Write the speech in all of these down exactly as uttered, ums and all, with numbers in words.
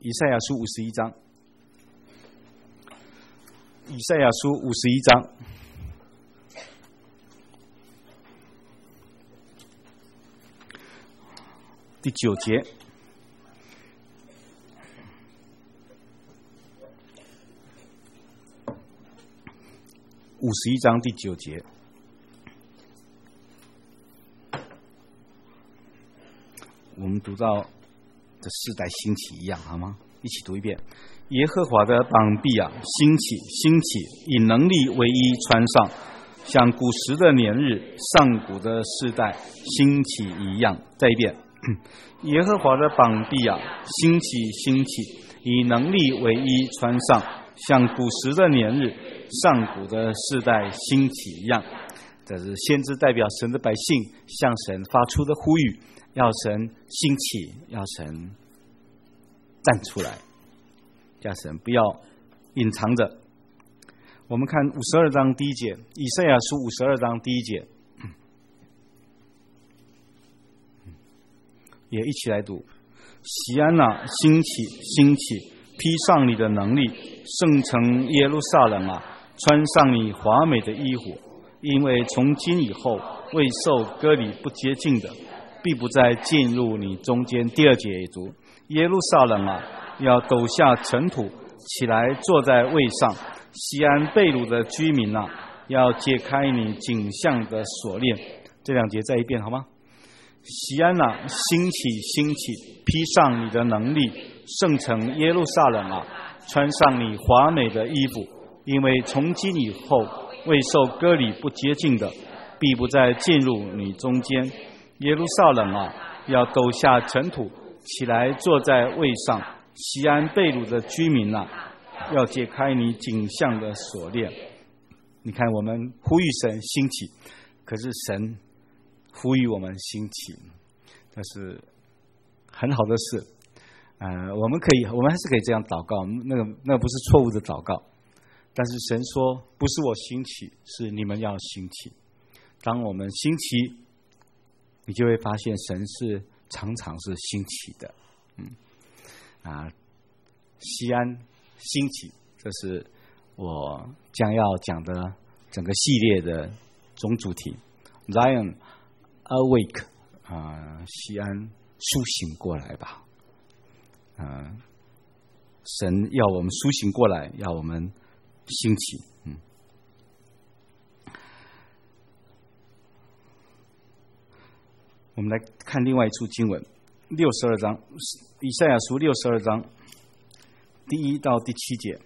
以赛亚书五十一章，以赛亚书五十一章第九节。五十一章第九节，我们读到这世代兴起一样，好吗？一起读一遍：耶和华的膀臂啊，兴起，兴起，以能力为衣穿上，像古时的年日，上古的世代兴起一样。再一遍：耶和华的膀臂啊，兴起，兴起，以能力为衣穿上，像古时的年日，上古的世代兴起一样。这是先知代表神的百姓向神发出的呼吁，要神兴起，要神站出来，叫神不要隐藏着。我们看五十二章第一节，以赛亚书五十二章第一节，也一起来读：锡安啊，兴起，兴起，披上你的能力，圣城耶路撒冷啊，穿上你华美的衣服，因为从今以后，未受割礼不洁净的，必不再进入你中间。第二节也读：耶路撒冷啊，要抖下尘土，起来坐在位上。锡安被掳的居民啊，要解开你颈项的锁链。这两节再一遍好吗？锡安啊，兴起，兴起，披上你的能力，圣城耶路撒冷啊，穿上你华美的衣服，因为从今以后，未受割礼不洁净的，必不再进入你中间。耶路撒冷啊，要抖下尘土，起来坐在位上。锡安被掳的居民啊，要解开你颈项的锁链。你看，我们呼吁神兴起，可是神呼吁我们兴起，这是很好的事。呃，我们可以，我们还是可以这样祷告，那个那个不是错误的祷告。但是神说，不是我兴起，是你们要兴起。当我们兴起，你就会发现神是常常是兴起的。嗯，啊，锡安兴起，这是我将要讲的整个系列的总主题。Zion awake， 啊，锡安苏醒过来吧。啊，神要我们苏醒过来，要我们兴起。嗯，我们来看另外一处经文，六十二章，以赛亚书六十二章第一到第七节。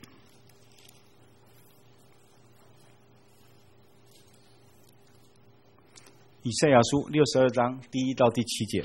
以赛亚书六十二章第一到第七节，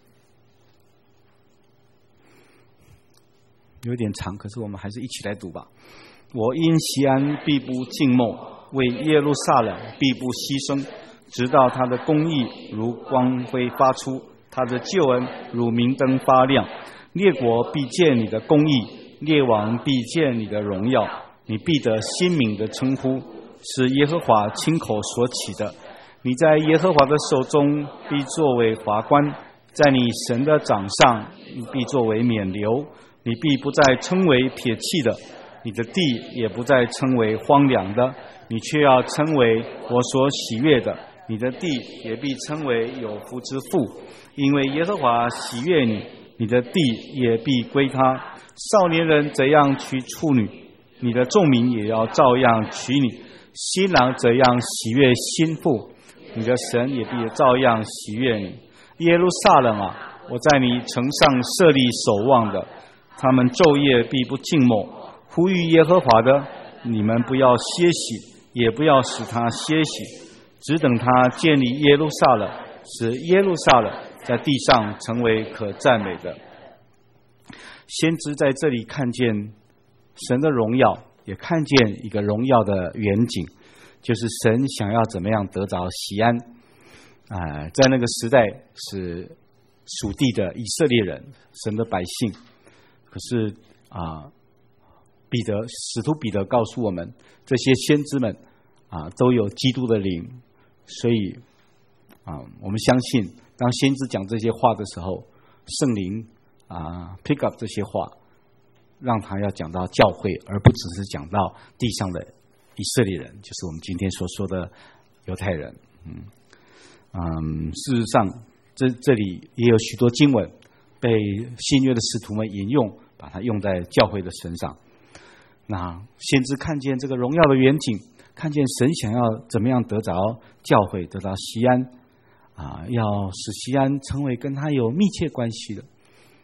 有点长，可是我们还是一起来读吧。我因锡安必不静默，为耶路撒冷必不牺牲，直到他的公义如光辉发出，他的救恩如明灯发亮。列国必见你的公义，列王必见你的荣耀，你必得新名的称呼，是耶和华亲口所起的。你在耶和华的手中必作为华冠，在你神的掌上必作为冕旒。你必不再称为撇弃的，你的地也不再称为荒凉的，你却要称为我所喜悦的。你的地也必称为有福之父，因为耶和华喜悦你，你的地也必归他。少年人怎样娶处女，你的众民也要照样娶你。新郎怎样喜悦新妇，你的神也必照样喜悦你。耶路撒冷啊，我在你城上设立守望的，他们昼夜必不静默。呼吁耶和华的，你们不要歇息，也不要使他歇息，只等他建立耶路撒冷，使耶路撒冷在地上成为可赞美的。先知在这里看见神的荣耀，也看见一个荣耀的远景，就是神想要怎么样得着锡安。啊、呃，在那个时代是属地的以色列人，神的百姓。可是啊，彼得使徒彼得告诉我们，这些先知们啊都有基督的灵，所以啊，我们相信，当先知讲这些话的时候，圣灵啊 pick up 这些话， 让他要讲到教会，而不只是讲到地上的以色列人，就是我们今天所说的犹太人。嗯嗯，事实上，这这里也有许多经文被新约的使徒们引用，把它用在教会的身上。那先知看见这个荣耀的远景，看见神想要怎么样得着教会，得到西安啊，要使西安成为跟他有密切关系的，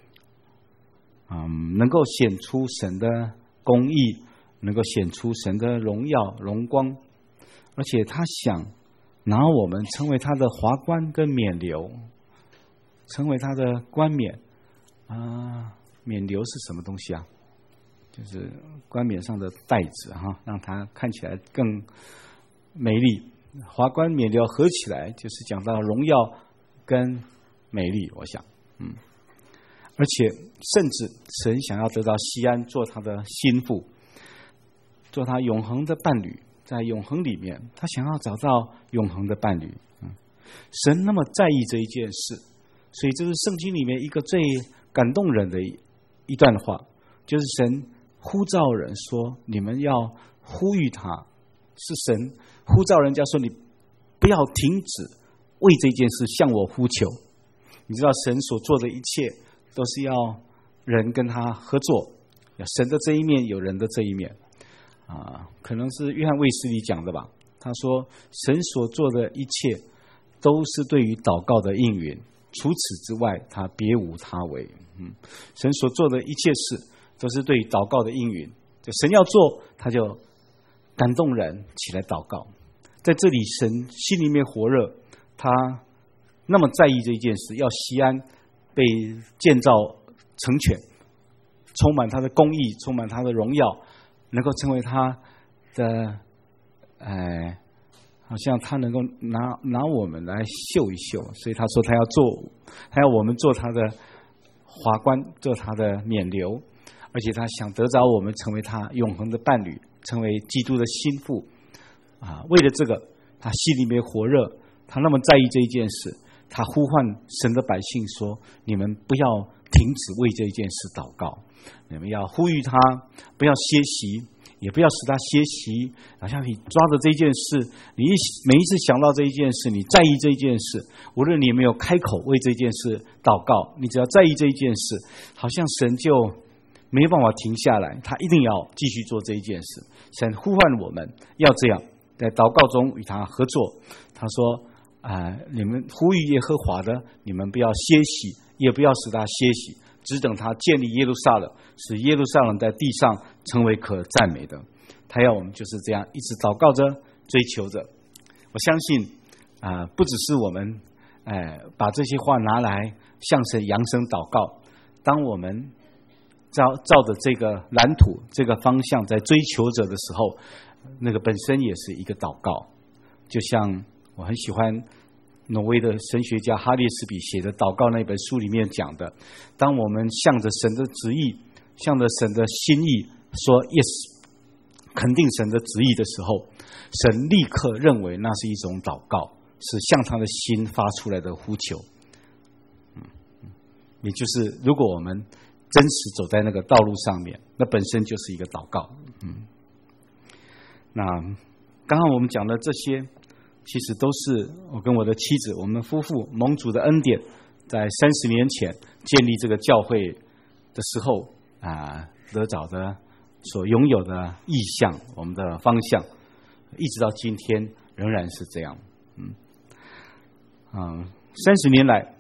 嗯，能够显出神的公义，能够显出神的荣耀荣光，而且他想拿我们成为他的华冠跟冕旒，成为他的冠冕啊。冕旒是什么东西啊？就是冠冕上的带子哈，让它看起来更美丽。华冠冕旒合起来，就是讲到荣耀跟美丽。我想，嗯，而且甚至神想要得到西安做他的心腹，做他永恒的伴侣，在永恒里面，他想要找到永恒的伴侣。嗯，神那么在意这一件事，所以这是圣经里面一个最感动人的一一段话，就是神呼召人说：“你们要呼吁他。”是神呼召人家说：“你不要停止为这件事向我呼求。”你知道神所做的一切都是要人跟他合作，有神的这一面，有人的这一面啊。可能是约翰卫斯理讲的吧。他说：“神所做的一切都是对于祷告的应允，除此之外，他别无他为。”嗯，神所做的一切事都是对于祷告的应允。就神要做，他就感动人起来祷告。在这里，神心里面火热，他那么在意这一件事，要西安被建造成全，充满他的公义，充满他的荣耀，能够成为他的，哎，好像他能够拿拿我们来秀一秀，所以他说他要做，他要我们做他的华冠，做他的冕旒，而且他想得着我们成为他永恒的伴侣，成为基督的心腹啊！为了这个，他心里面火热，他那么在意这一件事，他呼唤神的百姓说：“你们不要停止为这一件事祷告，你们要呼吁他，不要歇息，也不要使他歇息。好像你抓着这件事，你每一次想到这一件事，你在意这一件事，无论你有没有开口为这件事祷告，你只要在意这一件事，好像神就没有办法停下来，他一定要继续做这一件事。神呼唤我们要这样，在祷告中与他合作。他说：“啊、呃，你们呼吁耶和华的，你们不要歇息，也不要使他歇息，只等他建立耶路撒冷，使耶路撒冷在地上成为可赞美的。”他要我们就是这样一直祷告着，追求着。我相信啊、呃，不只是我们哎、呃、把这些话拿来向神扬声祷告，当我们照照着这个蓝图、这个方向在追求者的时候，那个本身也是一个祷告。就像我很喜欢挪威的神学家哈列斯比写的祷告那本书里面讲的，当我们向着神的旨意，向着神的心意说 yes， 肯定神的旨意的时候，神立刻认为那是一种祷告，是向他的心发出来的呼求。嗯，也就是如果我们真实走在那个道路上面，那本身就是一个祷告。嗯，那刚刚我们讲的这些，其实都是我跟我的妻子，我们夫妇蒙主的恩典，在三十年前建立这个教会的时候啊、呃，得着的所拥有的意向，我们的方向，一直到今天仍然是这样。嗯，嗯，三十年来，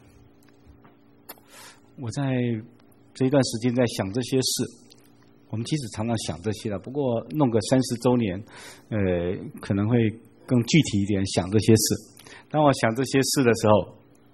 我在这一段时间在想这些事，我们其实常常想这些了，不过弄个三十周年，呃，可能会更具体一点想这些事。当我想这些事的时候，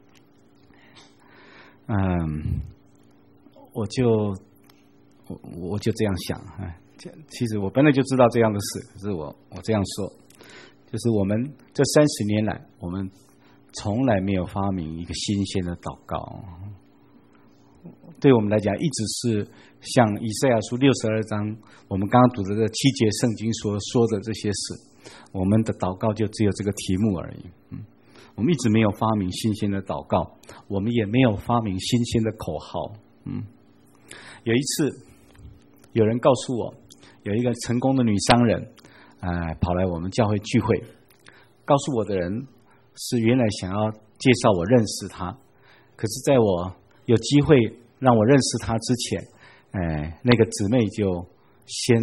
嗯，我就我我就这样想，哎，其实我本来就知道这样的事，可是我我这样说，就是我们这三十年来，我们从来没有发明一个新鲜的祷告。对我们来讲，一直是像以赛亚书六十二章我们刚刚读的这七节圣经所说的这些事，我们的祷告就只有这个题目而已。嗯，我们一直没有发明新鲜的祷告，我们也没有发明新鲜的口号。嗯，有一次有人告诉我，有一个成功的女商人，呃，跑来我们教会聚会，告诉我的人是原来想要介绍我认识她，可是在我有机会让我认识她之前，呃，那个姊妹就先，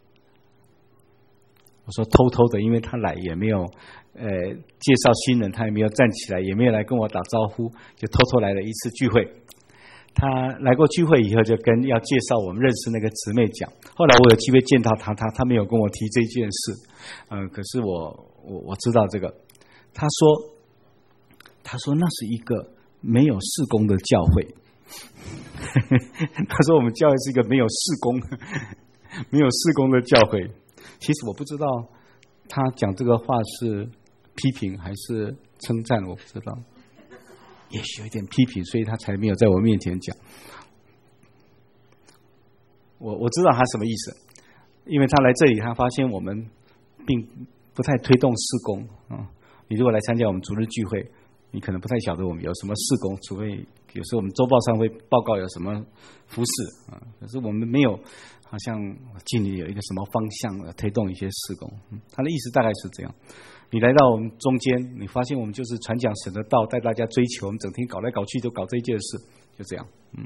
我说偷偷的，因为她来也没有，呃，介绍新人，她也没有站起来，也没有来跟我打招呼，就偷偷来了一次聚会。他来过聚会以后，就跟要介绍我们认识那个姊妹讲。后来我有机会见到他，他他没有跟我提这件事，嗯、呃，可是我我我知道这个。他说，他说那是一个没有事工的教会。他说我们教会是一个没有事工、没有事工的教会。其实我不知道他讲这个话是批评还是称赞，我不知道。也许有一点批评，所以他才没有在我面前讲。我我知道他什么意思，因为他来这里，他发现我们并不太推动事工啊。你如果来参加我们主日聚会，你可能不太晓得我们有什么事工，除非有时候我们周报上会报告有什么服事啊，可是我们没有好像尽力有一个什么方向推动一些事工。他的意思大概是这样。你来到我们中间，你发现我们就是传讲神的道，带大家追求，我们整天搞来搞去就搞这一件事，就这样。嗯，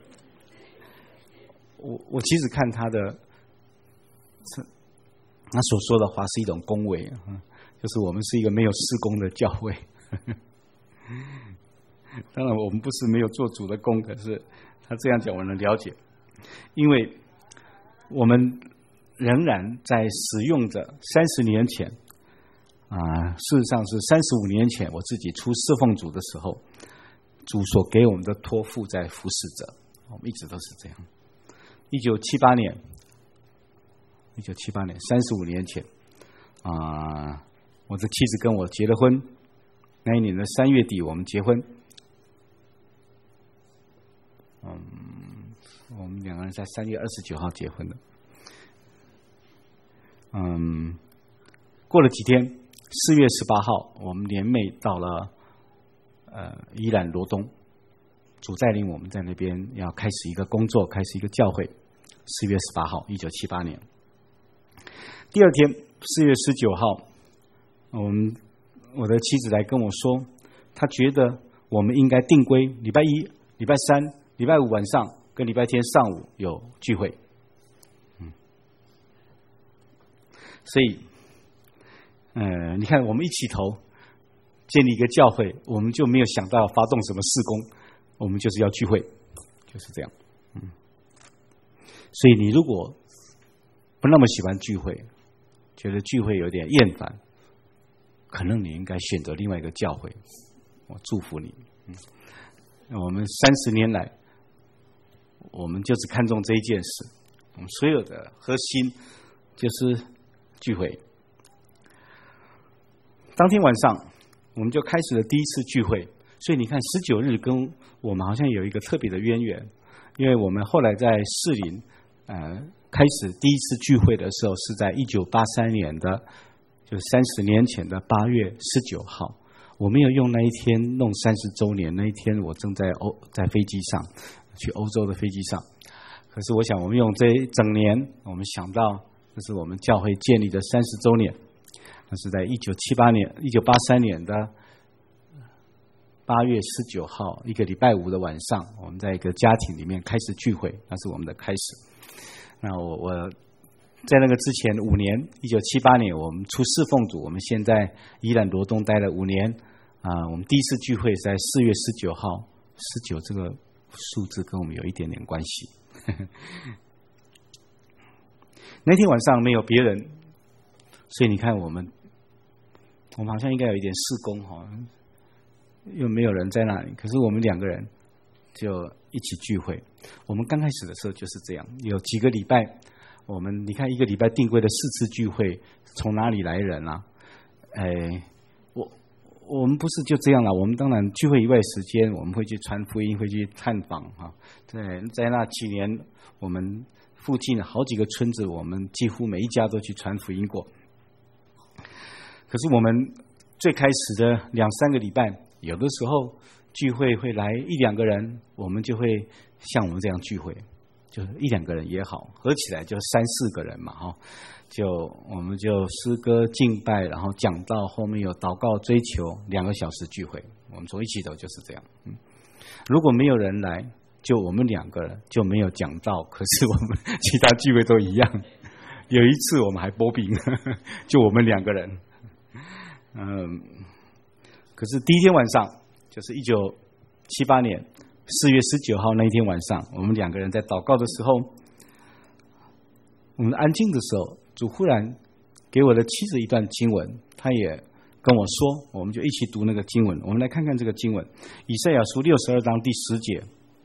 我我其实看他的，他所说的话是一种恭维，就是我们是一个没有事工的教会。当然，我们不是没有做主的工，可是他这样讲我能了解，因为我们仍然在使用着三十年前。啊，事实上是三十五年前我自己出侍奉主的时候，主所给我们的托付在服侍者，我们一直都是这样。一九七八年，一九七八年，三十五年前，啊，我的妻子跟我结了婚，那一年的三月底我们结婚，嗯，我们两个人在三月二十九号结婚的，嗯，过了几天。四月十八号，我们联袂到了呃宜兰罗东，主带领我们在那边要开始一个工作，开始一个教会。四月十八号，一九七八年。第二天，四月十九号，我们我的妻子来跟我说，她觉得我们应该定规礼拜一、礼拜三、礼拜五晚上跟礼拜天上午有聚会。嗯，所以。呃，你看，我们一起头建立一个教会，我们就没有想到要发动什么事工，我们就是要聚会，就是这样。嗯，所以你如果不那么喜欢聚会，觉得聚会有点厌烦，可能你应该选择另外一个教会。我祝福你。嗯，我们三十年来，我们就只看重这一件事，我们所有的核心就是聚会。当天晚上，我们就开始了第一次聚会。所以你看，十九日跟我们好像有一个特别的渊源，因为我们后来在士林，呃，开始第一次聚会的时候，是在一九八三年的，就是三十年前的八月十九号。我没有用那一天弄三十周年，那一天我正在欧在飞机上，去欧洲的飞机上。可是我想，我们用这一整年，我们想到这是我们教会建立的三十周年。那是在一九七八年、一九八三年的八月十九号，一个礼拜五的晚上，我们在一个家庭里面开始聚会，那是我们的开始。那我我在那个之前五年，一九七八年我们出侍奉主，我们现在宜兰罗东待了五年啊。我们第一次聚会是在四月十九号，十九这个数字跟我们有一点点关系。那天晚上没有别人，所以你看我们。我们好像应该有一点事工哈，又没有人在那里，可是我们两个人就一起聚会。我们刚开始的时候就是这样，有几个礼拜，我们你看一个礼拜定规的四次聚会，从哪里来人啊？哎，我我们不是就这样了，我们当然聚会以外时间，我们会去传福音，会去探访哈。在在那几年，我们附近好几个村子，我们几乎每一家都去传福音过。可是我们最开始的两三个礼拜，有的时候聚会会来一两个人，我们就会像我们这样聚会。 就是一两个人也好，合起来就三四个人嘛，哈，就我们就诗歌敬拜，然后讲到后面有祷告追求，两个小时聚会。我们从一起走就是这样。嗯，如果没有人来，就我们两个人就没有讲道，可是我们其他聚会都一样。有一次我们还播饼，就我们两个人。嗯，可是第一天晚上，就是一九七八年四月十九号那一天晚上，我们两个人在祷告的时候，我们安静的时候，主忽然给我的妻子一段经文，他也跟我说，我们就一起读那个经文。我们来看看这个经文，以赛亚书六十二章第十节。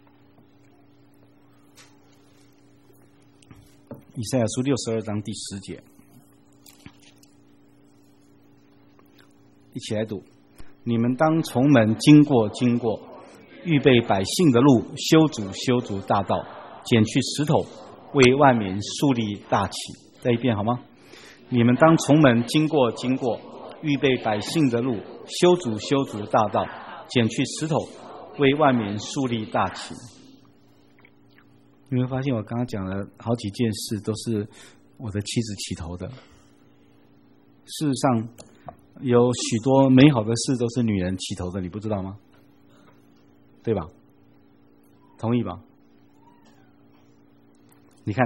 以赛亚书六十二章第十节，一起来读：你们当从门经过，经过，预备百姓的路，修筑修筑大道，剪去石头，为万民树立大旗。再一遍好吗？你们当从门经过，经过，预备百姓的路，修筑修筑大道，剪去石头，为万民树立大旗。你会发现我刚刚讲了好几件事都是我的妻子起头的。事实上有许多美好的事都是女人起头的，你不知道吗？对吧？同意吧？你看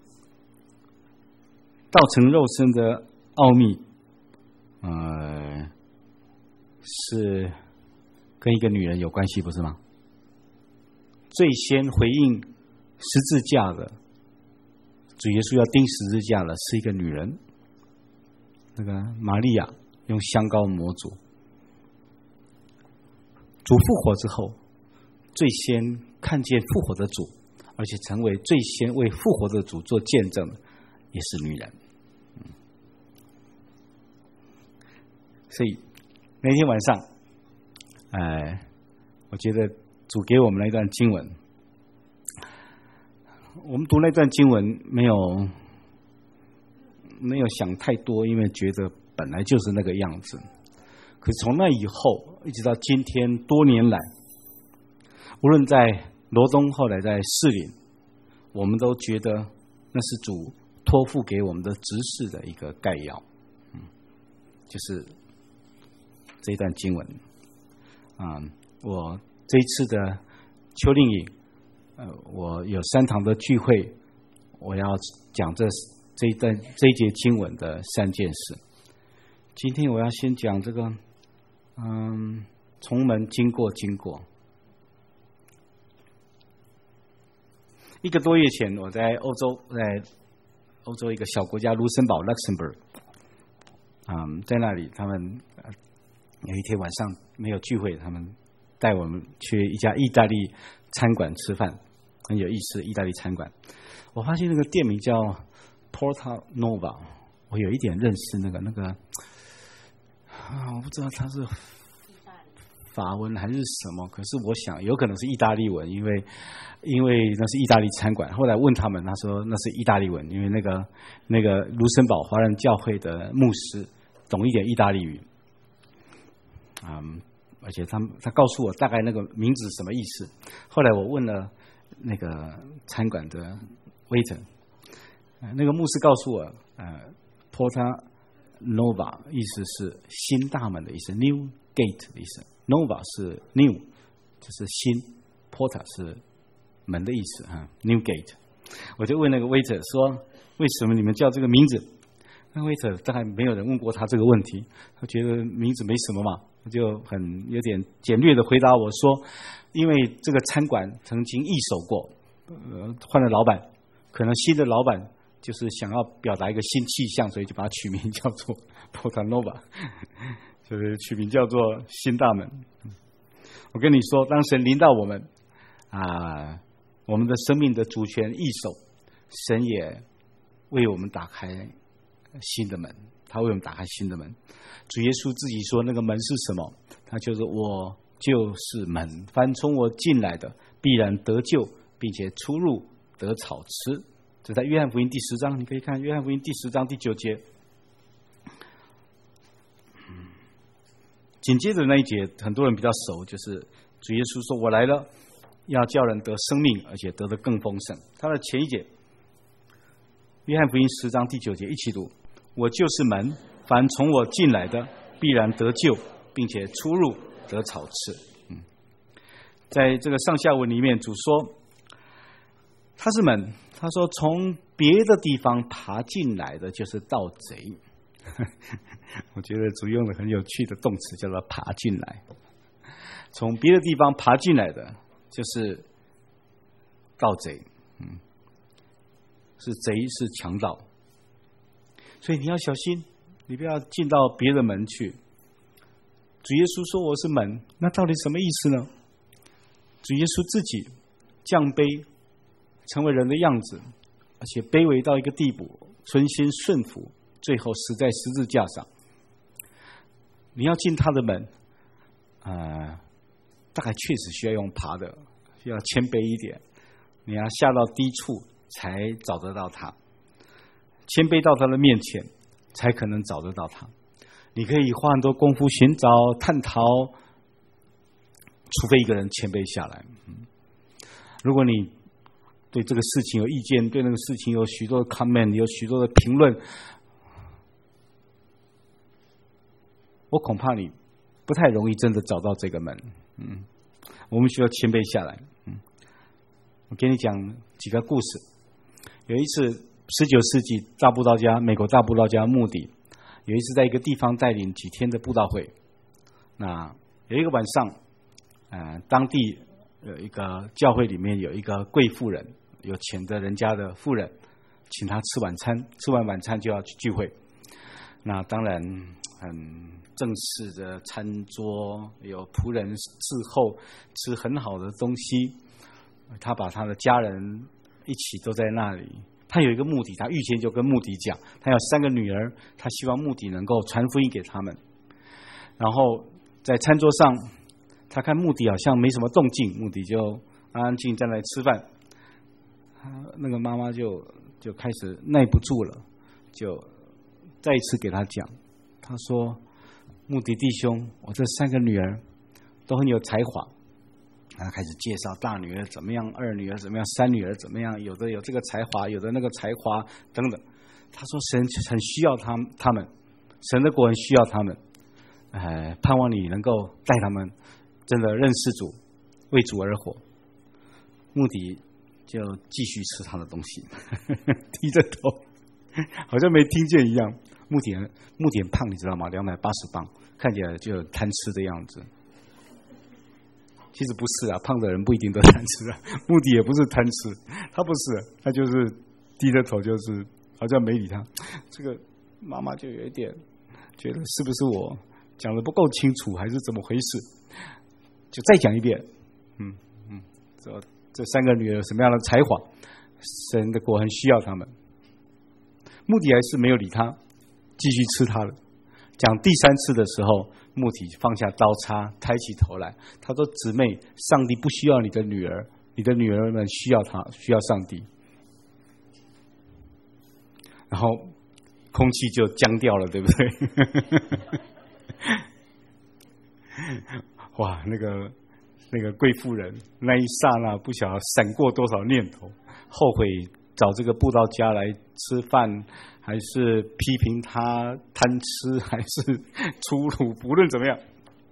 道成肉身的奥秘，呃，是跟一个女人有关系，不是吗？最先回应十字架的，主耶稣要钉十字架了，是一个女人，那个玛利亚用香膏抹主。主复活之后，最先看见复活的主，而且成为最先为复活的主做见证的，也是女人。嗯、所以那天晚上，呃，我觉得主给我们那一段经文。我们读那段经文没有没有想太多，因为觉得本来就是那个样子。可是从那以后一直到今天，多年来，无论在罗东，后来在士林，我们都觉得那是主托付给我们的指示的一个概要。嗯，就是这一段经文。嗯，我这一次的秋令营，呃，我有三堂的聚会，我要讲这这一段这一节经文的三件事。今天我要先讲这个，嗯，从门经过经过。一个多月前，我在欧洲，在欧洲一个小国家卢森堡 （Luxembourg）， 嗯，在那里，他们有一天晚上没有聚会，他们带我们去一家意大利餐馆吃饭。很有意思，意大利餐馆。我发现那个店名叫 Porta Nova， 我有一点认识那个那个啊，我不知道它是法文还是什么，可是我想有可能是意大利文，因为因为那是意大利餐馆。后来问他们，他说那是意大利文，因为那个那个卢森堡华人教会的牧师懂一点意大利语，嗯，而且他他告诉我大概那个名字什么意思。后来我问了那个餐馆的 waiter， 那个牧师告诉我，呃 ，Porta Nova 意思是新大门的意思 ，New Gate 的意思 ，Nova 是 New， 就是新 ，Porta 是门的意思哈 ，New Gate。我就问那个 waiter 说，为什么你们叫这个名字？那 waiter 大概没有人问过他这个问题，他觉得名字没什么嘛，他就很有点简略的回答我说。因为这个餐馆曾经易手过，呃，换了老板，可能新的老板就是想要表达一个新气象，所以就把它取名叫做 Porta Nova， 就是取名叫做新大门。我跟你说，当神临到我们啊，我们的生命的主权易手，神也为我们打开新的门，他为我们打开新的门。主耶稣自己说，那个门是什么？他就是我。就是门，凡从我进来的，必然得救，并且出入得草吃。这在约翰福音第十章，你可以看约翰福音第十章第九节。紧接着那一节，很多人比较熟，就是主耶稣说：“我来了， 要叫人得生命，而且得得更丰盛。他的前一节，约翰福音十章第九节，一起读：我就是门，凡从我进来的，必然得救，并且出入得草吃。嗯，在这个上下文里面，主说他是门，他说从别的地方爬进来的就是盗贼。我觉得主用的很有趣的动词叫做爬进来，从别的地方爬进来的就是盗贼，嗯，是贼是强盗，所以你要小心，你不要进到别的门去。主耶稣说我是门，那到底什么意思呢？主耶稣自己降卑，成为人的样子，而且卑微到一个地步，存心顺服，最后死在十字架上。你要进他的门，呃，大概确实需要用爬的，需要谦卑一点，你要下到低处才找得到他，谦卑到他的面前才可能找得到他。你可以花很多功夫寻找探讨，除非一个人谦卑下来。嗯，如果你对这个事情有意见，对那个事情有许多的 comment， 有许多的评论，我恐怕你不太容易真的找到这个门。嗯，我们需要谦卑下来。嗯，我给你讲几个故事。有一次，十九世纪大布道家，美国大布道家穆迪，有一次在一个地方带领几天的布道会。那有一个晚上，呃，当地有一个教会里面有一个贵妇人，有钱的人家的妇人，请他吃晚餐，吃完晚餐就要去聚会。那当然很正式的餐桌，有仆人伺候，吃很好的东西。他把他的家人一起都在那里。他有一个目的，他预前就跟穆迪讲，他有三个女儿，他希望穆迪能够传福音给他们。然后在餐桌上，他看穆迪好像没什么动静，穆迪就安安静站来吃饭。那个妈妈就就开始耐不住了，就再一次给他讲，他说：“穆迪弟兄，我这三个女儿都很有才华。”他开始介绍大女儿怎么样，二女儿怎么样，三女儿怎么样，有的有这个才华，有的那个才华等等。他说神很需要他们，他们神的国很需要他们，呃，盼望你能够带他们真的认识主，为主而活。穆迪就继续吃他的东西，低着头，好像没听见一样。穆迪穆迪很胖，你知道吗？两百八十磅，看起来就有贪吃的样子。其实不是啊，胖的人不一定都贪吃啊。穆迪也不是贪吃，他不是，他就是低着头，就是好像没理他。这个妈妈就有一点觉得是不是我讲的不够清楚，还是怎么回事？就再讲一遍。嗯嗯，这这三个女儿有什么样的才华？神的国很需要他们。穆迪还是没有理他，继续吃他的。讲第三次的时候，穆迪放下刀叉，抬起头来，他说：“姊妹，上帝不需要你的女儿，你的女儿们需要他，需要上帝。”然后空气就僵掉了，对不对？哇，那个那个贵妇人那一刹那不晓得闪过多少念头，后悔找这个布道家来吃饭，还是批评他贪吃，还是粗鲁，不论怎么样，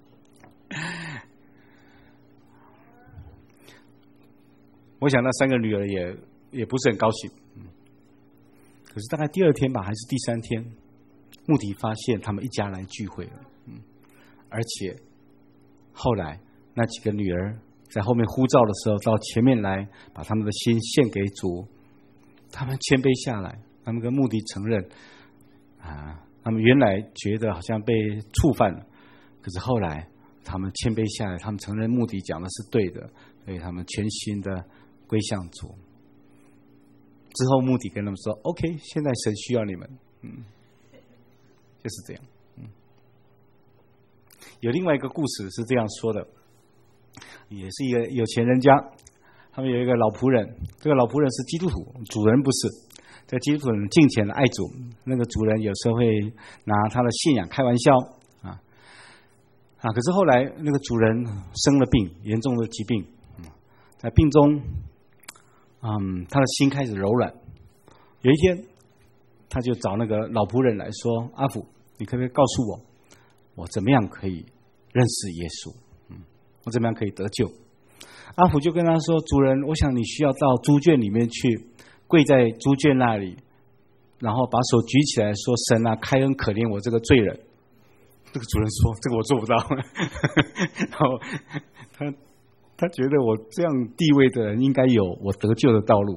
我想那三个女儿也也不是很高兴。可是大概第二天吧，还是第三天，穆迪发现他们一家来聚会了，嗯，而且后来那几个女儿在后面呼召的时候，到前面来，把他们的心献给主。他们谦卑下来，他们跟穆迪承认，啊，他们原来觉得好像被触犯了，可是后来他们谦卑下来，他们承认穆迪讲的是对的，所以他们全心的归向主。之后穆迪跟他们说 ：“OK， 现在神需要你们。”嗯，就是这样。嗯，有另外一个故事是这样说的，也是一个有钱人家，他们有一个老仆人，这个老仆人是基督徒，主人不是。这基督徒人敬虔的爱主，那个主人有时候会拿他的信仰开玩笑啊啊！可是后来那个主人生了病，严重的疾病， 在病中，嗯，他的心开始柔软。有一天，他就找那个老仆人来说：“阿福，你可不可以告诉我，我怎么样可以认识耶稣？嗯，我怎么样可以得救？”阿福就跟他说：“主人，我想你需要到猪圈里面去，跪在猪圈那里，然后把手举起来说：‘神啊，开恩可怜我这个罪人。’”这个主人说：“这个我做不到。”然后他他觉得我这样地位的人应该有我得救的道路。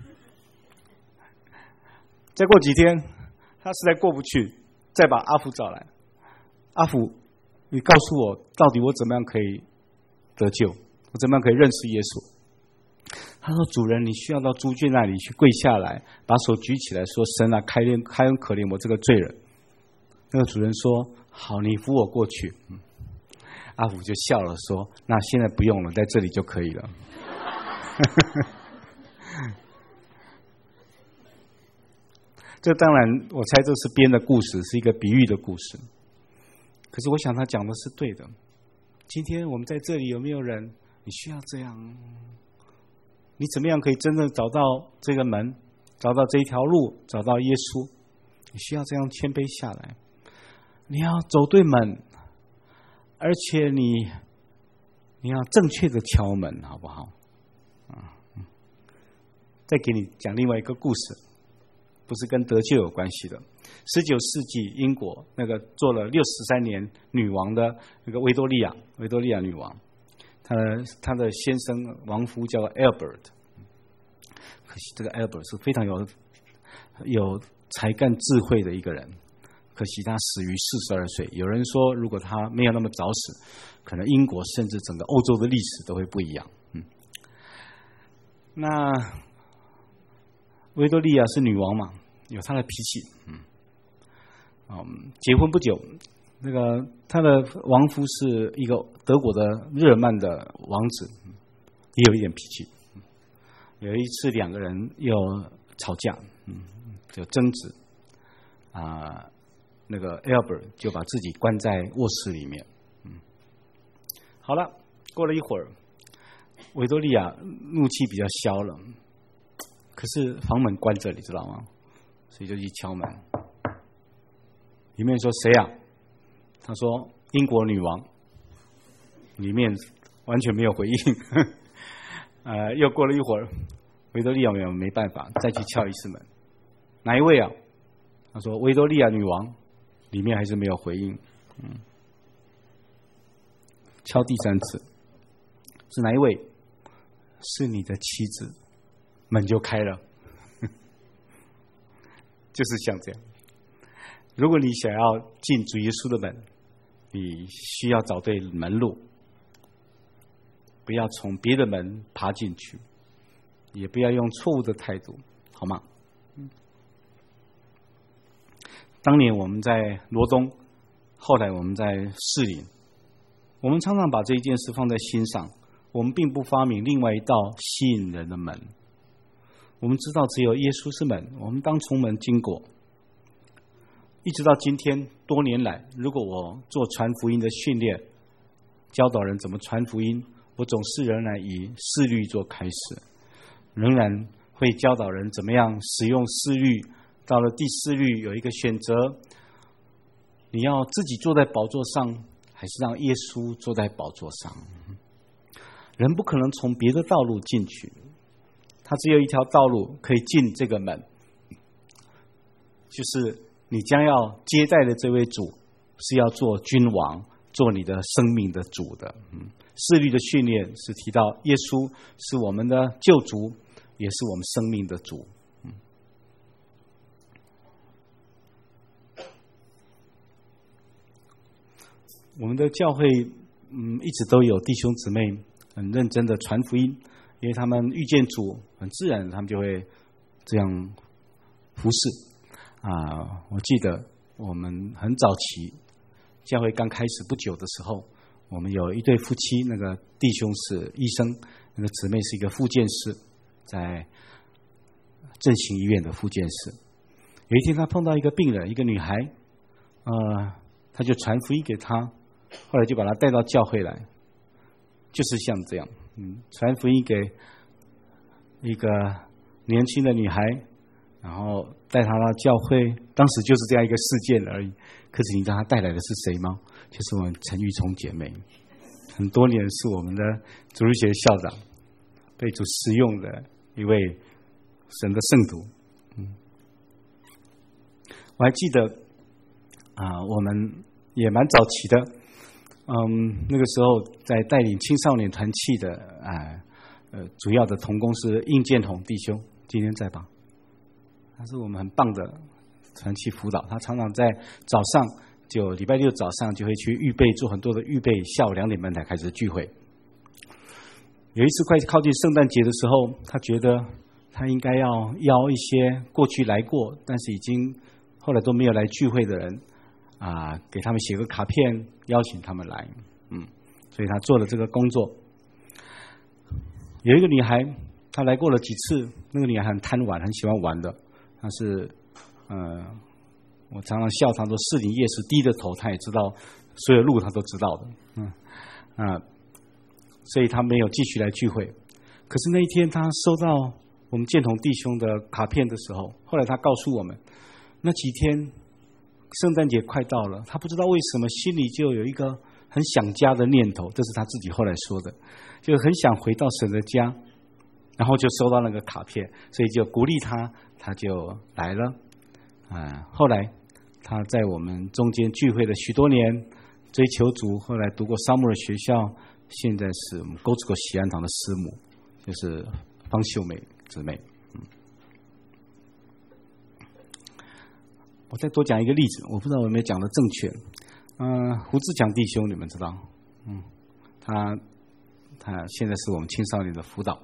再过几天，他实在过不去，再把阿福找来。阿福，你告诉我，到底我怎么样可以得救？我怎么样可以认识耶稣？他说：“主人，你需要到猪圈那里去跪下来，把手举起来说：‘神啊，开恩开恩可怜我这个罪人。’”那个主人说：“好，你扶我过去。”嗯，阿福就笑了，说：“那现在不用了，在这里就可以了。”这当然，我猜这是编的故事，是一个比喻的故事。可是我想他讲的是对的。今天我们在这里有没有人，你需要这样？你怎么样可以真正找到这个门，找到这一条路，找到耶稣？你需要这样谦卑下来。你要走对门，而且你你要正确的敲门，好不好？啊，再给你讲另外一个故事，不是跟得救有关系的。十九世纪英国那个做了六十三年女王的那个维多利亚，维多利亚女王，她的她的先生王夫叫 Albert， 可惜这个 Albert 是非常有有才干智慧的一个人。可惜他死于四十二岁。有人说，如果他没有那么早死，可能英国甚至整个欧洲的历史都会不一样。嗯，那维多利亚是女王嘛，有她的脾气。嗯，嗯，结婚不久，那个她的王夫是一个德国的日耳曼的王子，也有一点脾气。有一次两个人又吵架，嗯，就争执啊。呃那个 Albert 就把自己关在卧室里面。嗯，好了，过了一会儿，维多利亚怒气比较消了，可是房门关着，你知道吗？所以就去敲门，里面说谁啊？他说英国女王。里面完全没有回应。呃，又过了一会儿，维多利亚没办法，再去敲一次门，哪一位啊？他说维多利亚女王。里面还是没有回应。嗯，敲第三次，是哪一位？是你的妻子。门就开了。就是像这样。如果你想要进主耶稣的门，你需要找对门路，不要从别的门爬进去，也不要用错误的态度，好吗？当年我们在罗东，后来我们在士林，我们常常把这一件事放在心上。我们并不发明另外一道吸引人的门，我们知道只有耶稣是门，我们当从门经过。一直到今天，多年来，如果我做传福音的训练，教导人怎么传福音，我总是仍然以四律做开始，仍然会教导人怎么样使用四律。到了第四律有一个选择，你要自己坐在宝座上，还是让耶稣坐在宝座上？人不可能从别的道路进去，他只有一条道路可以进这个门，就是你将要接待的这位主是要做君王，做你的生命的主的。四律的训练是提到耶稣是我们的救主，也是我们生命的主。我们的教会，嗯，一直都有弟兄姊妹很认真的传福音，因为他们遇见主，很自然，他们就会这样服侍。啊，我记得我们很早期教会刚开始不久的时候，我们有一对夫妻，那个弟兄是医生，那个姊妹是一个复健师，在振兴医院的复健师。有一天，他碰到一个病人，一个女孩，呃，他就传福音给她。后来就把他带到教会来，就是像这样， 嗯，传福音给一个年轻的女孩，然后带她到教会，当时就是这样一个事件而已。可是你知道她带来的是谁吗？就是我们陈玉聪姐妹，很多年是我们的主日学校长，被主使用的一位神的圣徒。嗯，我还记得啊、呃，我们也蛮早期的，嗯，那个时候在带领青少年团契的啊。呃，主要的同工是应建宏弟兄，今天在吧？他是我们很棒的团契辅导，他常常在早上，就礼拜六早上就会去预备做很多的预备，下午两点半才开始聚会。有一次快靠近圣诞节的时候，他觉得他应该要邀一些过去来过，但是已经后来都没有来聚会的人啊，给他们写个卡片，邀请他们来。嗯，所以他做了这个工作。有一个女孩，她来过了几次。那个女孩很贪玩，很喜欢玩的。她是，呃，我常常笑她说士林夜市低着头，她也知道所有路，她都知道的。嗯啊、呃，所以她没有继续来聚会。可是那一天，她收到我们建同弟兄的卡片的时候，后来她告诉我们，那几天圣诞节快到了，她不知道为什么心里就有一个很想家的念头，这是她自己后来说的。就很想回到神的家，然后就收到那个卡片，所以就鼓励他，他就来了。啊，后来他在我们中间聚会了许多年，追求主，后来读过沙漠的学校，现在是我们沟子口喜安堂的师母，就是方秀美姊妹。嗯，我再多讲一个例子，我不知道我有没有讲的正确。嗯、呃，胡志强弟兄，你们知道？嗯，他。他现在是我们青少年的辅导，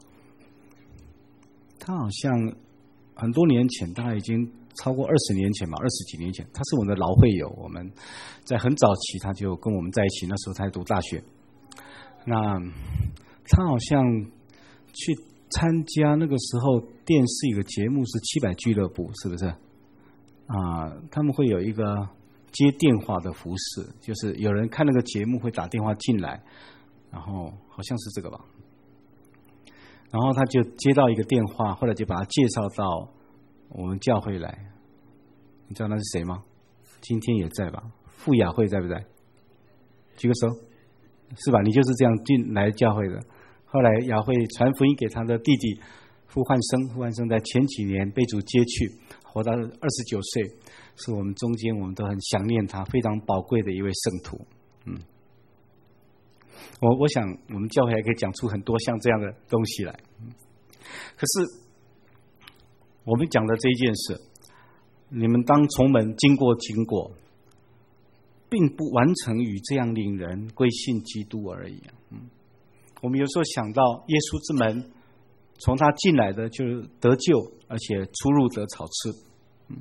他好像很多年前，大概已经超过二十年前吧，二十几年前，他是我们的老会友。我们在很早期他就跟我们在一起，那时候他在读大学。那他好像去参加那个时候电视一个节目是七百俱乐部，是不是？啊，他们会有一个接电话的服饰，就是有人看那个节目会打电话进来。然后好像是这个吧，然后他就接到一个电话，后来就把他介绍到我们教会来。你知道那是谁吗？今天也在吧？傅雅慧在不在？举个手，是吧？你就是这样进来教会的。后来雅慧传福音给他的弟弟傅焕生，傅焕生在前几年被主接去，活到二十九岁，是我们中间我们都很想念他，非常宝贵的一位圣徒。嗯。我我想，我们教会还可以讲出很多像这样的东西来。可是，我们讲的这一件事，你们当从门经过经过，并不完成于这样令人归信基督而已。嗯，我们有时候想到耶稣之门，从他进来的就是得救，而且出入得草吃。嗯，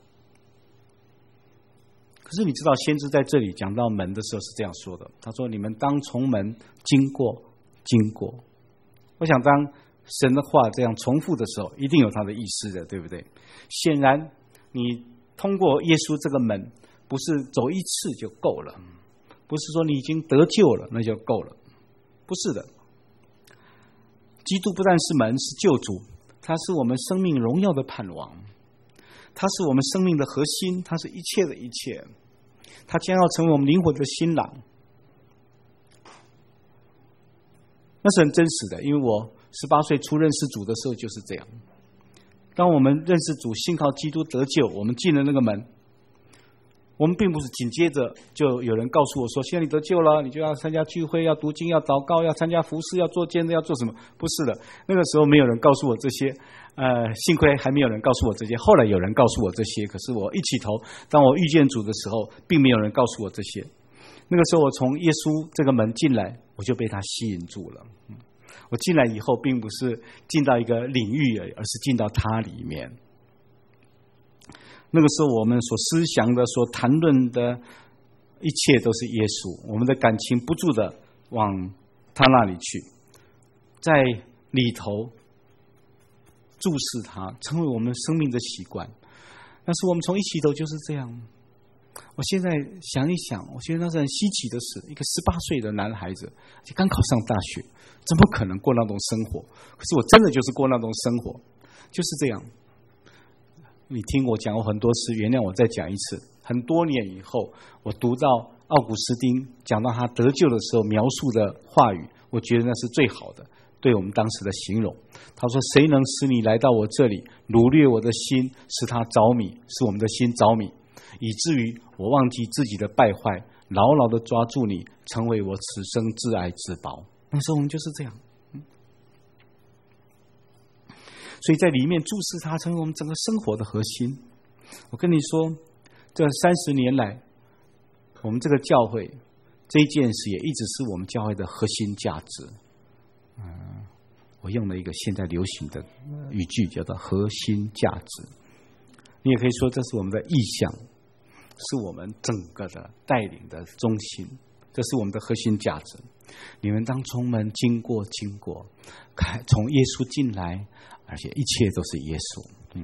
可是你知道，先知在这里讲到门的时候是这样说的，他说：“你们当从门经过，经过。”我想，当神的话这样重复的时候，一定有他的意思的，对不对？显然，你通过耶稣这个门，不是走一次就够了，不是说你已经得救了那就够了，不是的。基督不但是门，是救主，他是我们生命荣耀的盼望，他是我们生命的核心，他是一切的一切。他将要成为我们灵魂的新郎，那是很真实的。因为我十八岁初认识主的时候就是这样。当我们认识主，信靠基督得救，我们进了那个门，我们并不是紧接着就有人告诉我说：“现在你得救了，你就要参加聚会，要读经，要祷告，要参加服事，要做见证，要做什么？”不是的，那个时候没有人告诉我这些。呃，幸亏还没有人告诉我这些，后来有人告诉我这些，可是我一起头，当我遇见主的时候，并没有人告诉我这些。那个时候我从耶稣这个门进来，我就被他吸引住了。我进来以后，并不是进到一个领域而已，而是进到他里面。那个时候我们所思想的、所谈论的一切都是耶稣，我们的感情不住的往他那里去，在里头注视他，成为我们生命的习惯。但是我们从一起头就是这样， 我现在想一想，我觉得那是很稀奇的事。一个十八岁的男孩子，刚考上大学，怎么可能过那种生活？可是我真的就是过那种生活，就是这样。你听我讲过很多次，原谅我再讲一次。很多年以后，我读到奥古斯丁讲到他得救的时候描述的话语，我觉得那是最好的，对我们当时的形容。他说：“谁能使你来到我这里，掳掠我的心，使他着迷，使我们的心着迷，以至于我忘记自己的败坏，牢牢的抓住你，成为我此生挚爱之宝。”那时候我们就是这样。所以在里面注视它，成为我们整个生活的核心。我跟你说，这三十年来，我们这个教会这一件事也一直是我们教会的核心价值。嗯，我用了一个现在流行的语句，叫做核心价值。你也可以说，这是我们的意向，是我们整个的带领的中心，这是我们的核心价值。你们当中们经过经过，看从耶稣进来。而且一切都是耶稣。嗯，